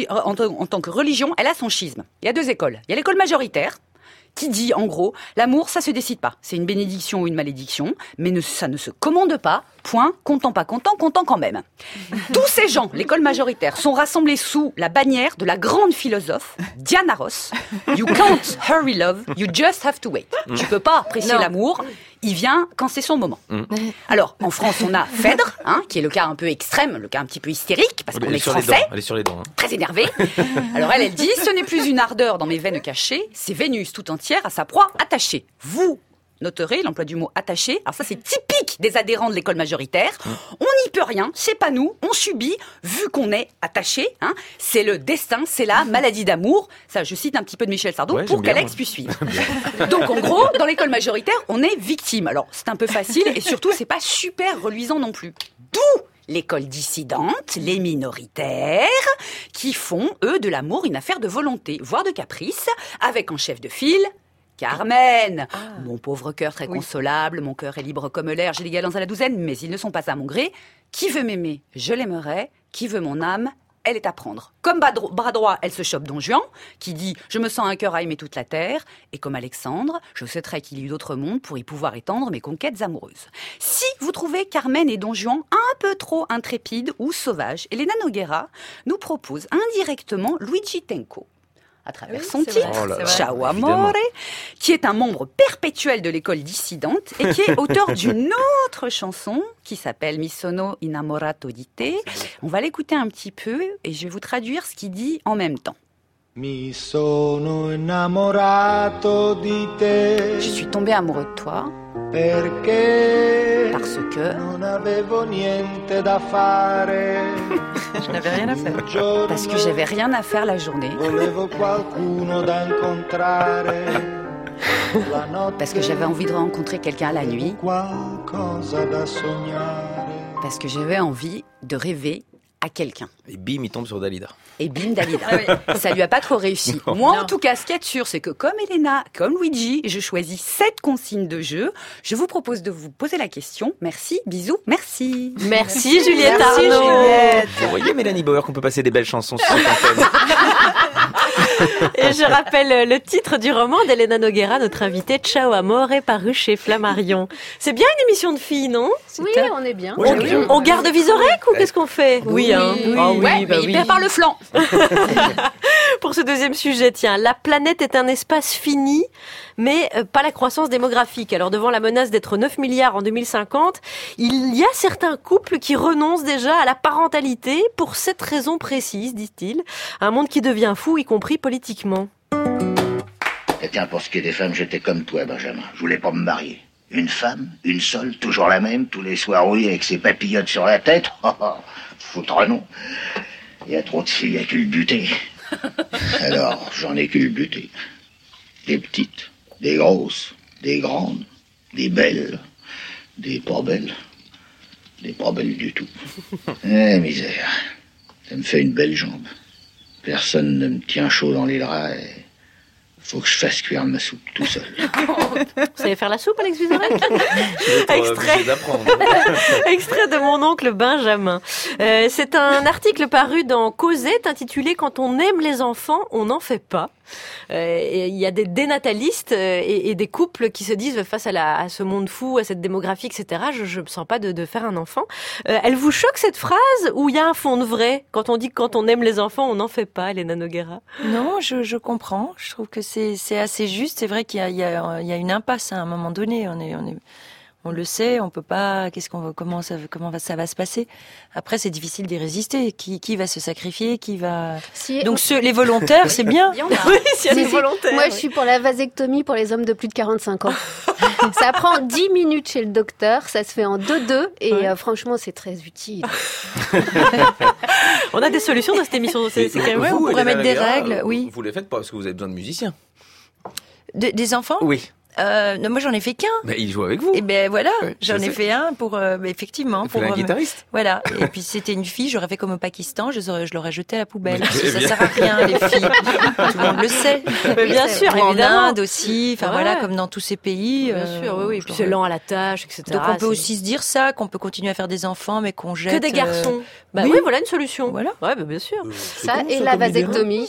tant que religion, elle a son schisme. Il y a 2 écoles. Il y a l'école majoritaire, qui dit, en gros, l'amour, ça se décide pas. C'est une bénédiction ou une malédiction, mais ça ne se commande pas. Point, content pas content, content quand même. Tous ces gens, l'école majoritaire, sont rassemblés sous la bannière de la grande philosophe Diana Ross. You can't hurry love, you just have to wait. Tu peux pas apprécier l'amour, il vient quand c'est son moment. Alors, en France, on a Phèdre, qui est le cas un peu extrême, le cas un petit peu hystérique, parce qu'on est français. Elle est sur les dents. Très énervée. Alors elle dit, ce n'est plus une ardeur dans mes veines cachées, c'est Vénus tout entière à sa proie attachée. Vous noterez l'emploi du mot attaché. Alors ça, c'est typique des adhérents de l'école majoritaire. On n'y peut rien, c'est pas nous, on subit, vu qu'on est attaché. C'est le destin, c'est la maladie d'amour. Ça, je cite un petit peu de Michel Sardou pour qu'Alex puisse suivre. Donc en gros, dans l'école majoritaire, on est victime. Alors c'est un peu facile et surtout, c'est pas super reluisant non plus. D'où l'école dissidente, les minoritaires, qui font, eux, de l'amour une affaire de volonté, voire de caprice, avec en chef de file Carmen, mon pauvre cœur très consolable, mon cœur est libre comme l'air, j'ai des galants à la douzaine, mais ils ne sont pas à mon gré. Qui veut m'aimer, je l'aimerai. Qui veut mon âme, elle est à prendre. Comme bras droit, elle se chope Don Juan, qui dit « Je me sens un cœur à aimer toute la terre ». Et comme Alexandre, je souhaiterais qu'il y eût d'autres mondes pour y pouvoir étendre mes conquêtes amoureuses. Si vous trouvez Carmen et Don Juan un peu trop intrépides ou sauvages, Elena Noguera nous propose indirectement Luigi Tenco, à travers son titre, Ciao Amore, qui est un membre perpétuel de l'école dissidente et qui est auteur d'une autre chanson qui s'appelle Mi sono innamorato di te. On va l'écouter un petit peu et je vais vous traduire ce qu'il dit en même temps. Mi sono innamorato di te. Je suis tombé amoureux de toi. Parce que je n'avais rien à faire. Parce que j'avais rien à faire la journée. Parce que j'avais envie de rencontrer quelqu'un la nuit. Parce que j'avais envie de rêver à quelqu'un. Et bim, il tombe sur Dalida. Et bim, Dalida. Ça lui a pas trop réussi. Non. Moi, en tout cas, ce qu'il y a de sûr, c'est que comme Elena, comme Luigi, je choisis 7 consignes de jeu. Je vous propose de vous poser la question. Merci, bisous, merci. Merci Juliette Arnaud. Vous voyez, Mélanie Bauer, qu'on peut passer des belles chansons sur cette antenne. Et je rappelle le titre du roman d'Elena Nogueira, notre invitée, Ciao Amore, paru chez Flammarion. C'est bien une émission de filles, non? Oui, on est bien. On garde Vizorek ou qu'est-ce qu'on fait? Oui, hein. Ah oui, ouais, bah mais il perd par le flanc. Pour ce deuxième sujet, tiens, la planète est un espace fini, mais pas la croissance démographique. Alors devant la menace d'être 9 milliards en 2050, il y a certains couples qui renoncent déjà à la parentalité pour cette raison précise, dit-il. Un monde qui devient fou, y compris politiquement. Et tiens, pour ce qui est des femmes, j'étais comme toi, Benjamin. Je voulais pas me marier. Une femme, une seule, toujours la même, tous les soirs rouillés avec ses papillotes sur la tête. Foutre non. Il y a trop de filles à culbuter. Alors, j'en ai culbuté. Des petites, des grosses, des grandes, des belles, des pas belles du tout. Eh, misère. Ça me fait une belle jambe. Personne ne me tient chaud dans les draps et faut que je fasse cuire ma soupe tout seul. Vous savez faire la soupe, Alex Vizorek? Extrait de mon oncle Benjamin. C'est un article paru dans Causette intitulé « Quand on aime les enfants, on n'en fait pas ». Il y a des dénatalistes et des couples qui se disent face à ce monde fou, à cette démographie, etc. Je me sens pas de faire un enfant. Elle vous choque cette phrase ou il y a un fond de vrai quand on dit que quand on aime les enfants, on n'en fait pas, Elena Nogueira? Non, je comprends. Je trouve que c'est assez juste. C'est vrai qu'il y a une impasse à un moment donné. On le sait, on peut pas. Comment ça va se passer? Après, c'est difficile d'y résister. Qui va se sacrifier? Qui va? Donc les volontaires, c'est bien. Oui, s'il y a des volontaires. Moi, je suis pour la vasectomie pour les hommes de plus de 45 ans. Ça prend 10 minutes chez le docteur, ça se fait en 2-2 et franchement, c'est très utile. On a des solutions dans cette émission. C'est quand même on pourrait mettre des règles. Oui. Vous les faites pas parce que vous avez besoin de musiciens. Des enfants? Oui. Non, moi j'en ai fait qu'un. Mais il joue avec vous. Et ben voilà, j'en ai fait un pour effectivement pour un guitariste. Voilà. Et puis c'était une fille, j'aurais fait comme au Pakistan, je l'aurais jetée à la poubelle. Parce que ça sert à rien les filles. Tout le monde le sait. Mais bien sûr, ou en évidemment. Inde aussi, enfin voilà, comme dans tous ces pays. Bien sûr, oui. Puis c'est lent à la tâche, etc. Donc on peut aussi se dire ça, qu'on peut continuer à faire des enfants, mais qu'on jette. Que des garçons. Bah oui, voilà une solution. Voilà. Ouais, bah bien sûr. Ça et la vasectomie.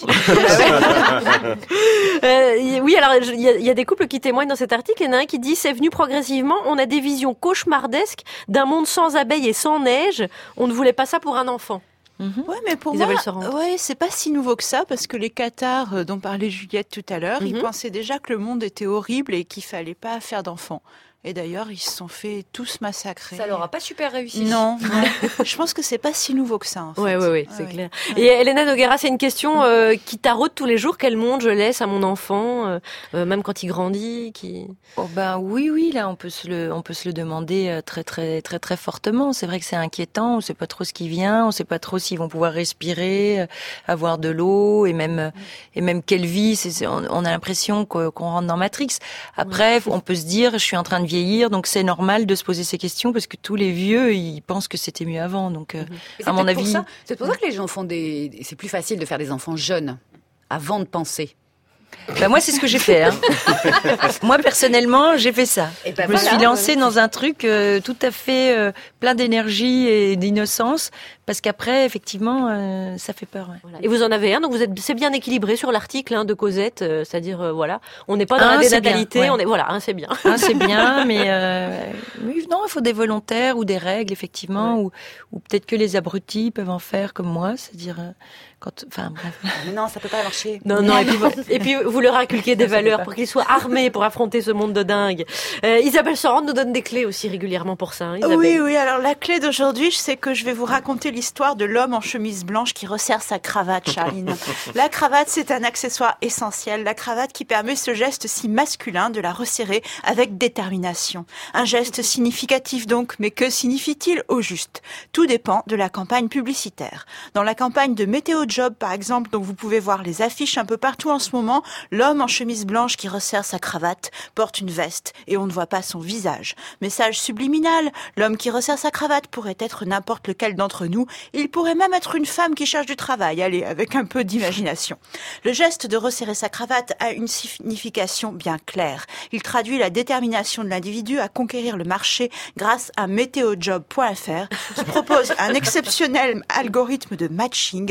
Oui, alors il y a des couples qui témoignent dans cet article. Il y en a un qui dit c'est venu progressivement. On a des visions cauchemardesques d'un monde sans abeilles et sans neige. On ne voulait pas ça pour un enfant. Ouais, mais pour Isabelle moi, Sorante. c'est pas si nouveau que ça, parce que les Cathares dont parlait Juliette tout à l'heure, ils pensaient déjà que le monde était horrible et qu'il fallait pas faire d'enfants. Et d'ailleurs, ils se sont fait tous massacrer. Ça leur a pas super réussi. Non. Je pense que c'est pas si nouveau que ça, en fait. Oui, c'est clair. Et Elena Nogueira, c'est une question qui taraude tous les jours. Quel monde je laisse à mon enfant, même quand il grandit, Oh ben oui, là on peut se le demander très très très très fortement. C'est vrai que c'est inquiétant. On sait pas trop ce qui vient. On sait pas trop s'ils vont pouvoir respirer, avoir de l'eau et même quelle vie. On a l'impression qu'on rentre dans Matrix. Après, on peut se dire, je suis en train de vieillir, donc c'est normal de se poser ces questions parce que tous les vieux, ils pensent que c'était mieux avant. Donc, à mon avis, c'est pour ça que les gens font c'est plus facile de faire des enfants jeunes avant de penser. Ben moi, c'est ce que j'ai fait. Hein. Moi, personnellement, j'ai fait ça. Et ben je me suis lancée dans un truc tout à fait plein d'énergie et d'innocence, parce qu'après, effectivement, ça fait peur. Ouais. Voilà. Et vous en avez un, donc c'est bien équilibré sur l'article de Causette, c'est-à-dire voilà, on n'est pas dans la dénatalité, bien, ouais. on est voilà, c'est bien. C'est bien, mais oui, non, il faut des volontaires ou des règles, effectivement, ou peut-être que les abrutis peuvent en faire comme moi, c'est-à-dire enfin bref. Non, ça peut pas marcher. Non, et puis vous leur inculquez des valeurs pour qu'ils soient armés pour affronter ce monde de dingue. Isabelle Sorante nous donne des clés aussi régulièrement pour ça. Hein, Isabelle. Oui. Alors la clé d'aujourd'hui, je sais que je vais vous raconter l'histoire de l'homme en chemise blanche qui resserre sa cravate, Charline. La cravate, c'est un accessoire essentiel. La cravate qui permet ce geste si masculin de la resserrer avec détermination. Un geste significatif donc, mais que signifie-t-il au juste? Tout dépend de la campagne publicitaire. Dans la campagne de Météo Job, par exemple, dont vous pouvez voir les affiches un peu partout en ce moment, l'homme en chemise blanche qui resserre sa cravate porte une veste et on ne voit pas son visage. Message subliminal, l'homme qui resserre sa cravate pourrait être n'importe lequel d'entre nous. Il pourrait même être une femme qui cherche du travail, allez, avec un peu d'imagination. Le geste de resserrer sa cravate a une signification bien claire. Il traduit la détermination de l'individu à conquérir le marché grâce à météojob.fr qui propose un exceptionnel algorithme de matching. C'est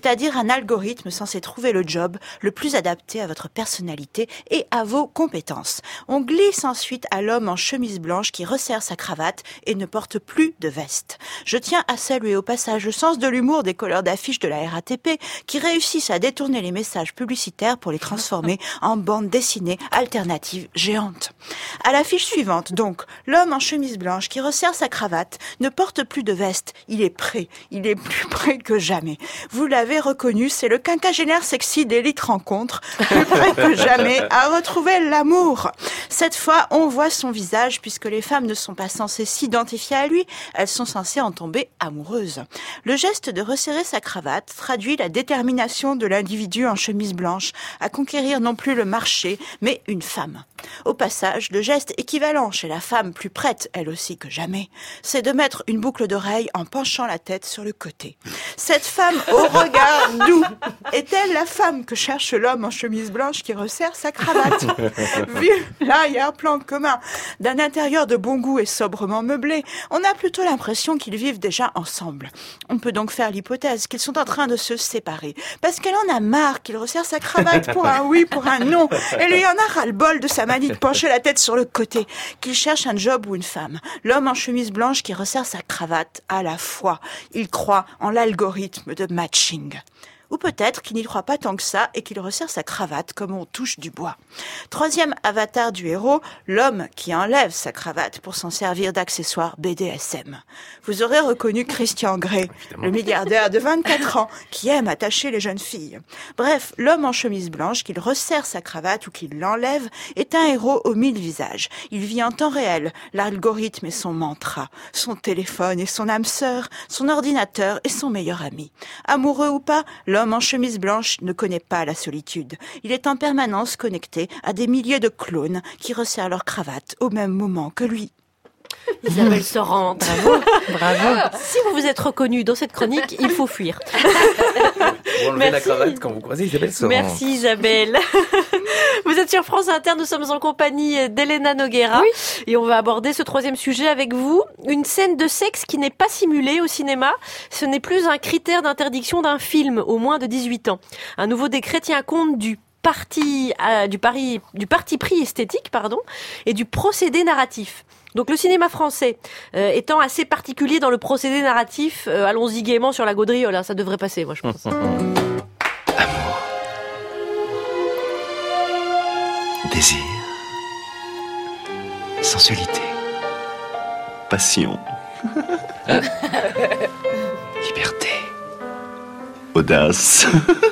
c'est-à-dire un algorithme censé trouver le job le plus adapté à votre personnalité et à vos compétences. On glisse ensuite à l'homme en chemise blanche qui resserre sa cravate et ne porte plus de veste. Je tiens à saluer au passage le sens de l'humour des colleurs d'affiches de la RATP qui réussissent à détourner les messages publicitaires pour les transformer en bandes dessinées alternatives géantes. À l'affiche suivante, donc, l'homme en chemise blanche qui resserre sa cravate ne porte plus de veste. Il est prêt. Il est plus prêt que jamais. Vous l'avez reconnu, c'est le quinquagénaire sexy d'Élite Rencontre, plus prêt que jamais à retrouver l'amour. Cette fois, on voit son visage puisque les femmes ne sont pas censées s'identifier à lui, elles sont censées en tomber amoureuses. Le geste de resserrer sa cravate traduit la détermination de l'individu en chemise blanche à conquérir non plus le marché, mais une femme. Au passage, le geste équivalent chez la femme plus prête, elle aussi que jamais, c'est de mettre une boucle d'oreille en penchant la tête sur le côté. Cette femme au regard doux est-elle la femme que cherche l'homme en chemise blanche qui resserre sa cravate? Vu l'arrière-plan commun d'un intérieur de bon goût et sobrement meublé, on a plutôt l'impression qu'ils vivent déjà ensemble. On peut donc faire l'hypothèse qu'ils sont en train de se séparer, parce qu'elle en a marre qu'il resserre sa cravate pour un oui, pour un non, et lui en a ras-le-bol de sa manie de pencher la tête sur le côté, qu'il cherche un job ou une femme. L'homme en chemise blanche qui resserre sa cravate à la fois. Il croit en l'algorithme de matching. Ou peut-être qu'il n'y croit pas tant que ça et qu'il resserre sa cravate comme on touche du bois. Troisième avatar du héros, l'homme qui enlève sa cravate pour s'en servir d'accessoire BDSM. Vous aurez reconnu Christian Grey, le milliardaire de 24 ans qui aime attacher les jeunes filles. Bref, l'homme en chemise blanche, qu'il resserre sa cravate ou qu'il l'enlève, est un héros aux 1000 visages. Il vit en temps réel, l'algorithme est son mantra, son téléphone et son âme sœur, son ordinateur et son meilleur ami. Amoureux ou pas, l'homme en chemise blanche ne connaît pas la solitude. Il est en permanence connecté à des milliers de clones qui resserrent leur cravate au même moment que lui. Isabelle Sorante. Bravo, bravo. Si vous vous êtes reconnu dans cette chronique, il faut fuir. Vous enlevez la Merci. cravate quand vous croisez Isabelle Sorante. Merci Isabelle. Vous êtes sur France Inter, nous sommes en compagnie d'Elena Noguera et on va aborder ce troisième sujet avec vous. Une scène de sexe qui n'est pas simulée au cinéma, ce n'est plus un critère d'interdiction d'un film au moins de 18 ans. Un nouveau décret tient compte du parti pris esthétique, et du procédé narratif. Donc le cinéma français étant assez particulier dans le procédé narratif, allons-y gaiement sur la gaudriole, ça devrait passer, moi je pense. Désir, sensualité, passion, liberté, audace.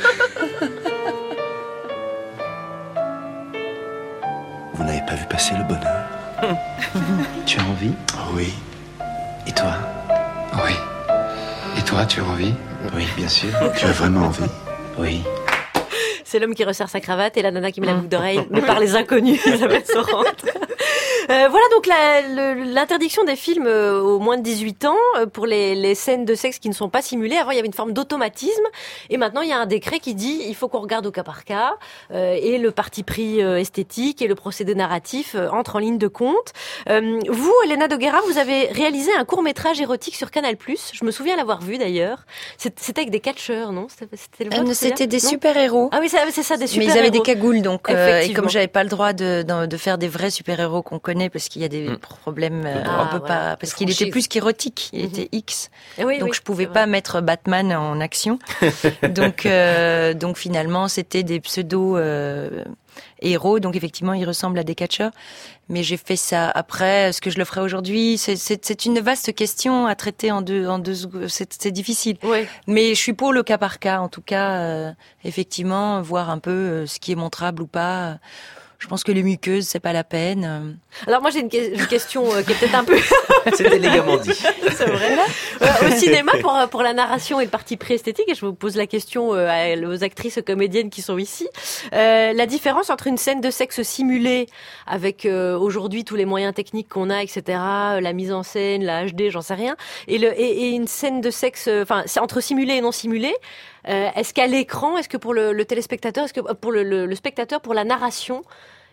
Vous n'avez pas vu passer le bonheur? Tu as envie? Oui. Et toi? Oui. Et toi, tu as envie? Oui, bien sûr. Tu as vraiment envie? Oui. C'est l'homme qui resserre sa cravate et la nana qui met la boucle d'oreille, mais par les inconnus, Isabelle Sorante. Voilà donc l'interdiction des films aux moins de 18 ans pour les scènes de sexe qui ne sont pas simulées. Avant, il y avait une forme d'automatisme et maintenant, il y a un décret qui dit il faut qu'on regarde au cas par cas et le parti pris esthétique et le procédé narratif entrent en ligne de compte. Vous, Elena Noguera, vous avez réalisé un court-métrage érotique sur Canal+. Je me souviens l'avoir vu d'ailleurs. C'était avec des catcheurs, non? C'était des super-héros. Ah oui, c'est ça, des super-héros. Mais ils avaient des cagoules, donc et comme j'avais pas le droit de faire des vrais super-héros qu'on connaît parce qu'il y a des problèmes, on peut pas, parce qu'il était plus qu'érotique, il était X. Donc je pouvais pas mettre Batman en action. donc finalement c'était des pseudo héros, donc effectivement ils ressemblent à des catcheurs. Mais j'ai fait ça après. Est-ce que je le ferai aujourd'hui? C'est une vaste question à traiter en deux. C'est difficile. Ouais. Mais je suis pour le cas par cas. En tout cas, effectivement, voir un peu ce qui est montrable ou pas. Je pense que les muqueuses, c'est pas la peine. Alors moi j'ai une question qui est peut-être un peu... C'est élégamment dit. C'est vrai. Au cinéma, pour la narration et le parti pris esthétique, et je vous pose la question aux actrices comédiennes qui sont ici, la différence entre une scène de sexe simulée avec aujourd'hui tous les moyens techniques qu'on a, etc., la mise en scène, la HD, j'en sais rien, et une scène de sexe, enfin c'est entre simulé et non simulé. Est-ce qu'à l'écran, est-ce que pour le téléspectateur, est-ce que pour le spectateur, pour la narration,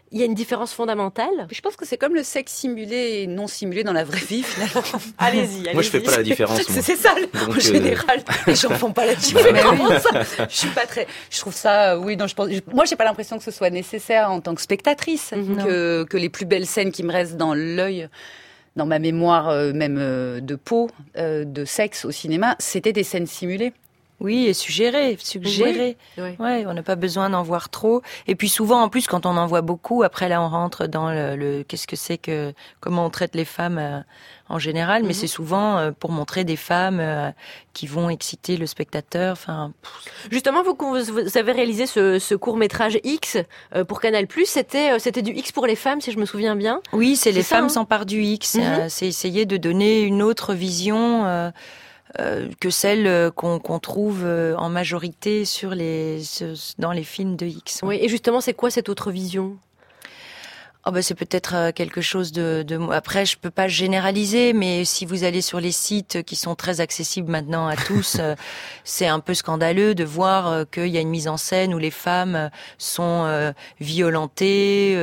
il y a une différence fondamentale? Je pense que c'est comme le sexe simulé et non simulé dans la vraie vie, finalement. Allez-y. Moi, je fais pas la différence. Moi. C'est ça, en général. Les gens font pas la différence. Je suis pas très. Je trouve ça. Oui, non. Moi, j'ai pas l'impression que ce soit nécessaire en tant que spectatrice que les plus belles scènes qui me restent dans l'œil, dans ma mémoire, même de peau, de sexe au cinéma, c'était des scènes simulées. Oui, et suggéré. Oui. Ouais, on n'a pas besoin d'en voir trop. Et puis souvent, en plus, quand on en voit beaucoup, après là, on rentre dans le qu'est-ce que c'est que comment on traite les femmes en général. Mais c'est souvent pour montrer des femmes qui vont exciter le spectateur. Enfin, justement, vous avez réalisé ce court métrage X pour Canal+. C'était du X pour les femmes, si je me souviens bien. Oui, c'est les ça, femmes s'emparent du X. C'est essayer de donner une autre vision. Que celle qu'on trouve en majorité dans les films de X. Oui, et justement, c'est quoi cette autre vision? C'est peut-être quelque chose de... Après, je peux pas généraliser, mais si vous allez sur les sites qui sont très accessibles maintenant à tous, c'est un peu scandaleux de voir qu'il y a une mise en scène où les femmes sont violentées.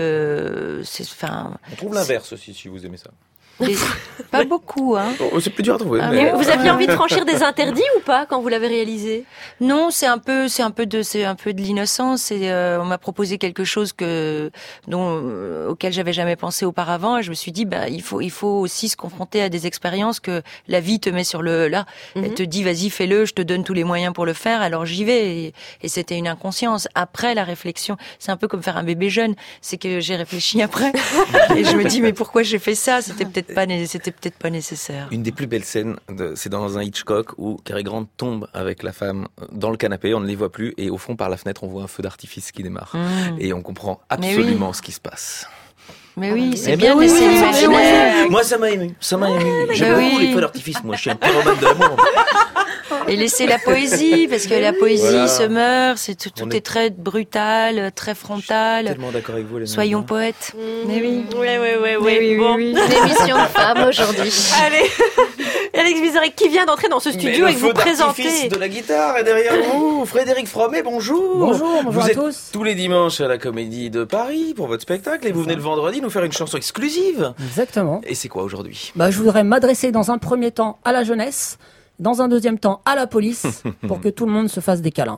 On trouve l'inverse aussi, si vous aimez ça. Pas beaucoup, hein. C'est plus dur à trouver. Vous aviez envie de franchir des interdits ou pas quand vous l'avez réalisé? Non, c'est un peu de l'innocence. On m'a proposé quelque chose auquel j'avais jamais pensé auparavant, et je me suis dit, il faut aussi se confronter à des expériences que la vie te met sur là. Elle te dit, vas-y, fais-le, je te donne tous les moyens pour le faire, alors j'y vais. Et c'était une inconscience. Après la réflexion, c'est un peu comme faire un bébé jeune. C'est que j'ai réfléchi après, et je me dis, mais pourquoi j'ai fait ça? C'était peut-être pas nécessaire. Une des plus belles scènes, c'est dans un Hitchcock où Cary Grant tombe avec la femme dans le canapé, on ne les voit plus, et au fond, par la fenêtre, on voit un feu d'artifice qui démarre. Et on comprend absolument ce qui se passe. Mais oui, c'est bien de laisser l'imaginaire. Moi, ça m'a ému. J'aime beaucoup les feux d'artifice. Moi, je suis un pyromane de l'amour. Et laisser la poésie, parce que la poésie se meurt, tout est très brutal, très frontal. Je suis tellement d'accord avec vous, les Soyons poètes. Mais oui. Oui. Bon. Une émission de femmes aujourd'hui. Allez, Alex Vizorek qui vient d'entrer dans ce studio et vous présenter. Le feu de la guitare est derrière vous. Frédéric Fromet, bonjour. Bonjour vous à êtes tous. Tous les dimanches à la Comédie de Paris pour votre spectacle, et vous venez le vendredi nous faire une chanson exclusive. Exactement. Et c'est quoi aujourd'hui? Je voudrais m'adresser dans un premier temps à la jeunesse, dans un deuxième temps à la police, pour que tout le monde se fasse des câlins.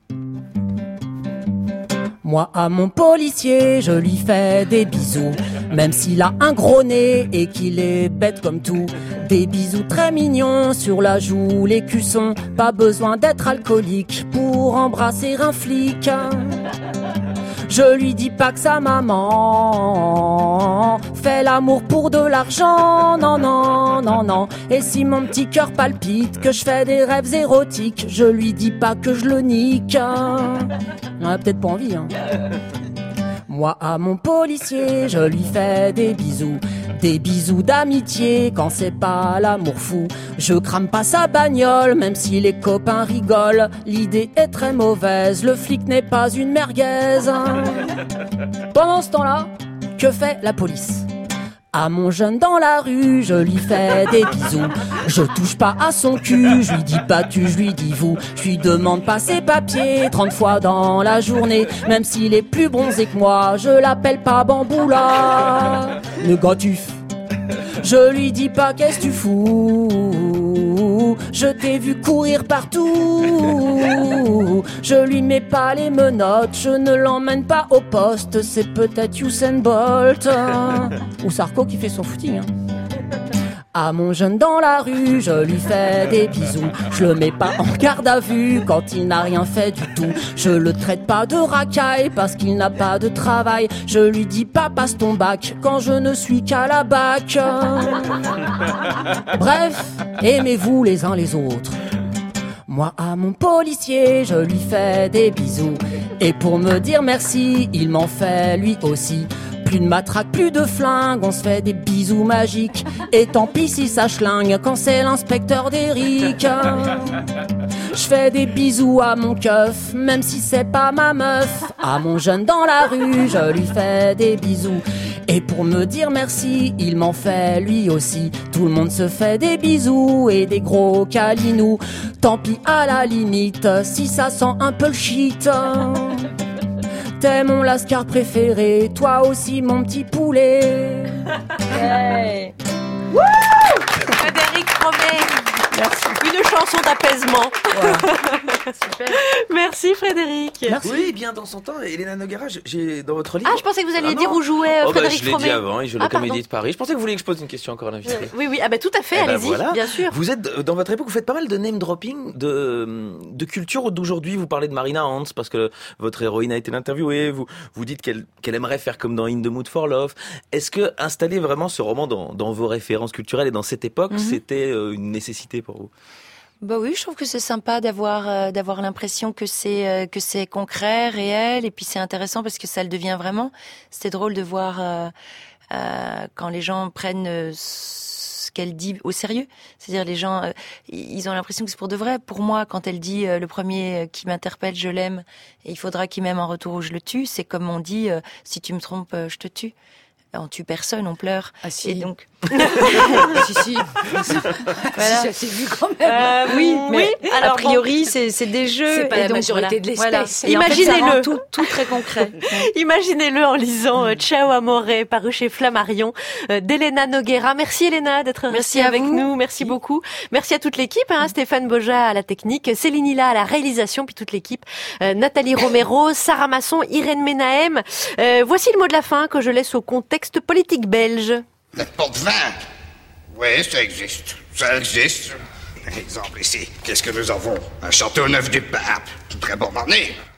Moi, à mon policier, je lui fais des bisous, même s'il a un gros nez et qu'il est bête comme tout. Des bisous très mignons sur la joue, les cuissons, pas besoin d'être alcoolique pour embrasser un flic. Je lui dis pas que sa maman fait l'amour pour de l'argent, non. Et si mon petit cœur palpite, que je fais des rêves érotiques, je lui dis pas que je le nique. On a peut-être pas envie, hein. Moi, à mon policier, je lui fais des bisous d'amitié quand c'est pas l'amour fou. Je crame pas sa bagnole, même si les copains rigolent. L'idée est très mauvaise, le flic n'est pas une merguez. Pendant ce temps-là, que fait la police? À mon jeune dans la rue, je lui fais des bisous. Je touche pas à son cul, je lui dis pas tu, je lui dis vous. Je lui demande pas ses papiers 30 fois dans la journée. Même s'il est plus bronzé que moi, je l'appelle pas Bamboula. Le gratuf. Je lui dis pas qu'est-ce que tu fous, je t'ai vu courir partout. Je lui mets pas les menottes, je ne l'emmène pas au poste. C'est peut-être Usain Bolt ou Sarko qui fait son footing, hein. À mon jeune dans la rue, je lui fais des bisous. Je le mets pas en garde à vue quand il n'a rien fait du tout. Je le traite pas de racaille parce qu'il n'a pas de travail. Je lui dis pas passe ton bac quand je ne suis qu'à la bac. Bref, aimez-vous les uns les autres. Moi à mon policier, je lui fais des bisous. Et pour me dire merci, il m'en fait lui aussi. Plus de matraque, plus de flingue, on se fait des bisous magiques. Et tant pis si ça schlingue quand c'est l'inspecteur d'Eric. Je fais des bisous à mon keuf, même si c'est pas ma meuf. À mon jeune dans la rue, je lui fais des bisous. Et pour me dire merci, il m'en fait lui aussi. Tout le monde se fait des bisous et des gros câlinous. Tant pis à la limite, si ça sent un peu le shit. T'es mon lascar préféré, toi aussi mon petit poulet. Hey. Frédéric Fromet. Merci. Une chanson d'apaisement. Super. Merci Frédéric. Merci. Oui, bien dans son temps. Elena Noguera, j'ai dans votre livre. Ah, je pensais que vous alliez dire où jouait Frédéric Fromet. Je l'ai dit avant, il joue la Comédie de Paris. Je pensais que vous vouliez que je pose une question encore à l'invité. Oui, ah bah tout à fait, allez-y, voilà. Bien sûr. Vous êtes, dans votre époque, vous faites pas mal de name dropping de culture d'aujourd'hui. Vous parlez de Marina Hans parce que votre héroïne a été interviewée. Vous dites qu'elle aimerait faire comme dans In the Mood for Love. Est-ce que installer vraiment ce roman dans vos références culturelles et dans cette époque, c'était une nécessité pour vous? Bah oui, je trouve que c'est sympa d'avoir l'impression que c'est concret, réel, et puis c'est intéressant parce que ça le devient vraiment. C'était drôle de voir quand les gens prennent ce qu'elle dit au sérieux. C'est-à-dire les gens, ils ont l'impression que c'est pour de vrai. Pour moi, quand elle dit le premier qui m'interpelle, je l'aime, et il faudra qu'il m'aime en retour ou je le tue, c'est comme on dit si tu me trompes, je te tue. On tue personne, on pleure. Ah si. Et donc... si. Voilà. Ça s'est vu quand même. Oui, mais alors, a priori, c'est des jeux. C'est pas la majorité de l'espèce. Voilà. Imaginez-le. En fait, tout très concret. Imaginez-le en lisant Ciao Amore, paru chez Flammarion, d'Elena Noguera. Merci Elena d'être restée avec nous. Merci beaucoup. Merci à toute l'équipe, Stéphane Boja à la technique, Céline Hilla à la réalisation, puis toute l'équipe, Nathalie Romero, Sarah Masson, Irène Menahem. Voici le mot de la fin que je laisse au contexte politique belge. La porte-vin. Oui, ça existe. Ça existe. Exemple ici. Qu'est-ce que nous avons? Un château neuf du pape. Très bon marné.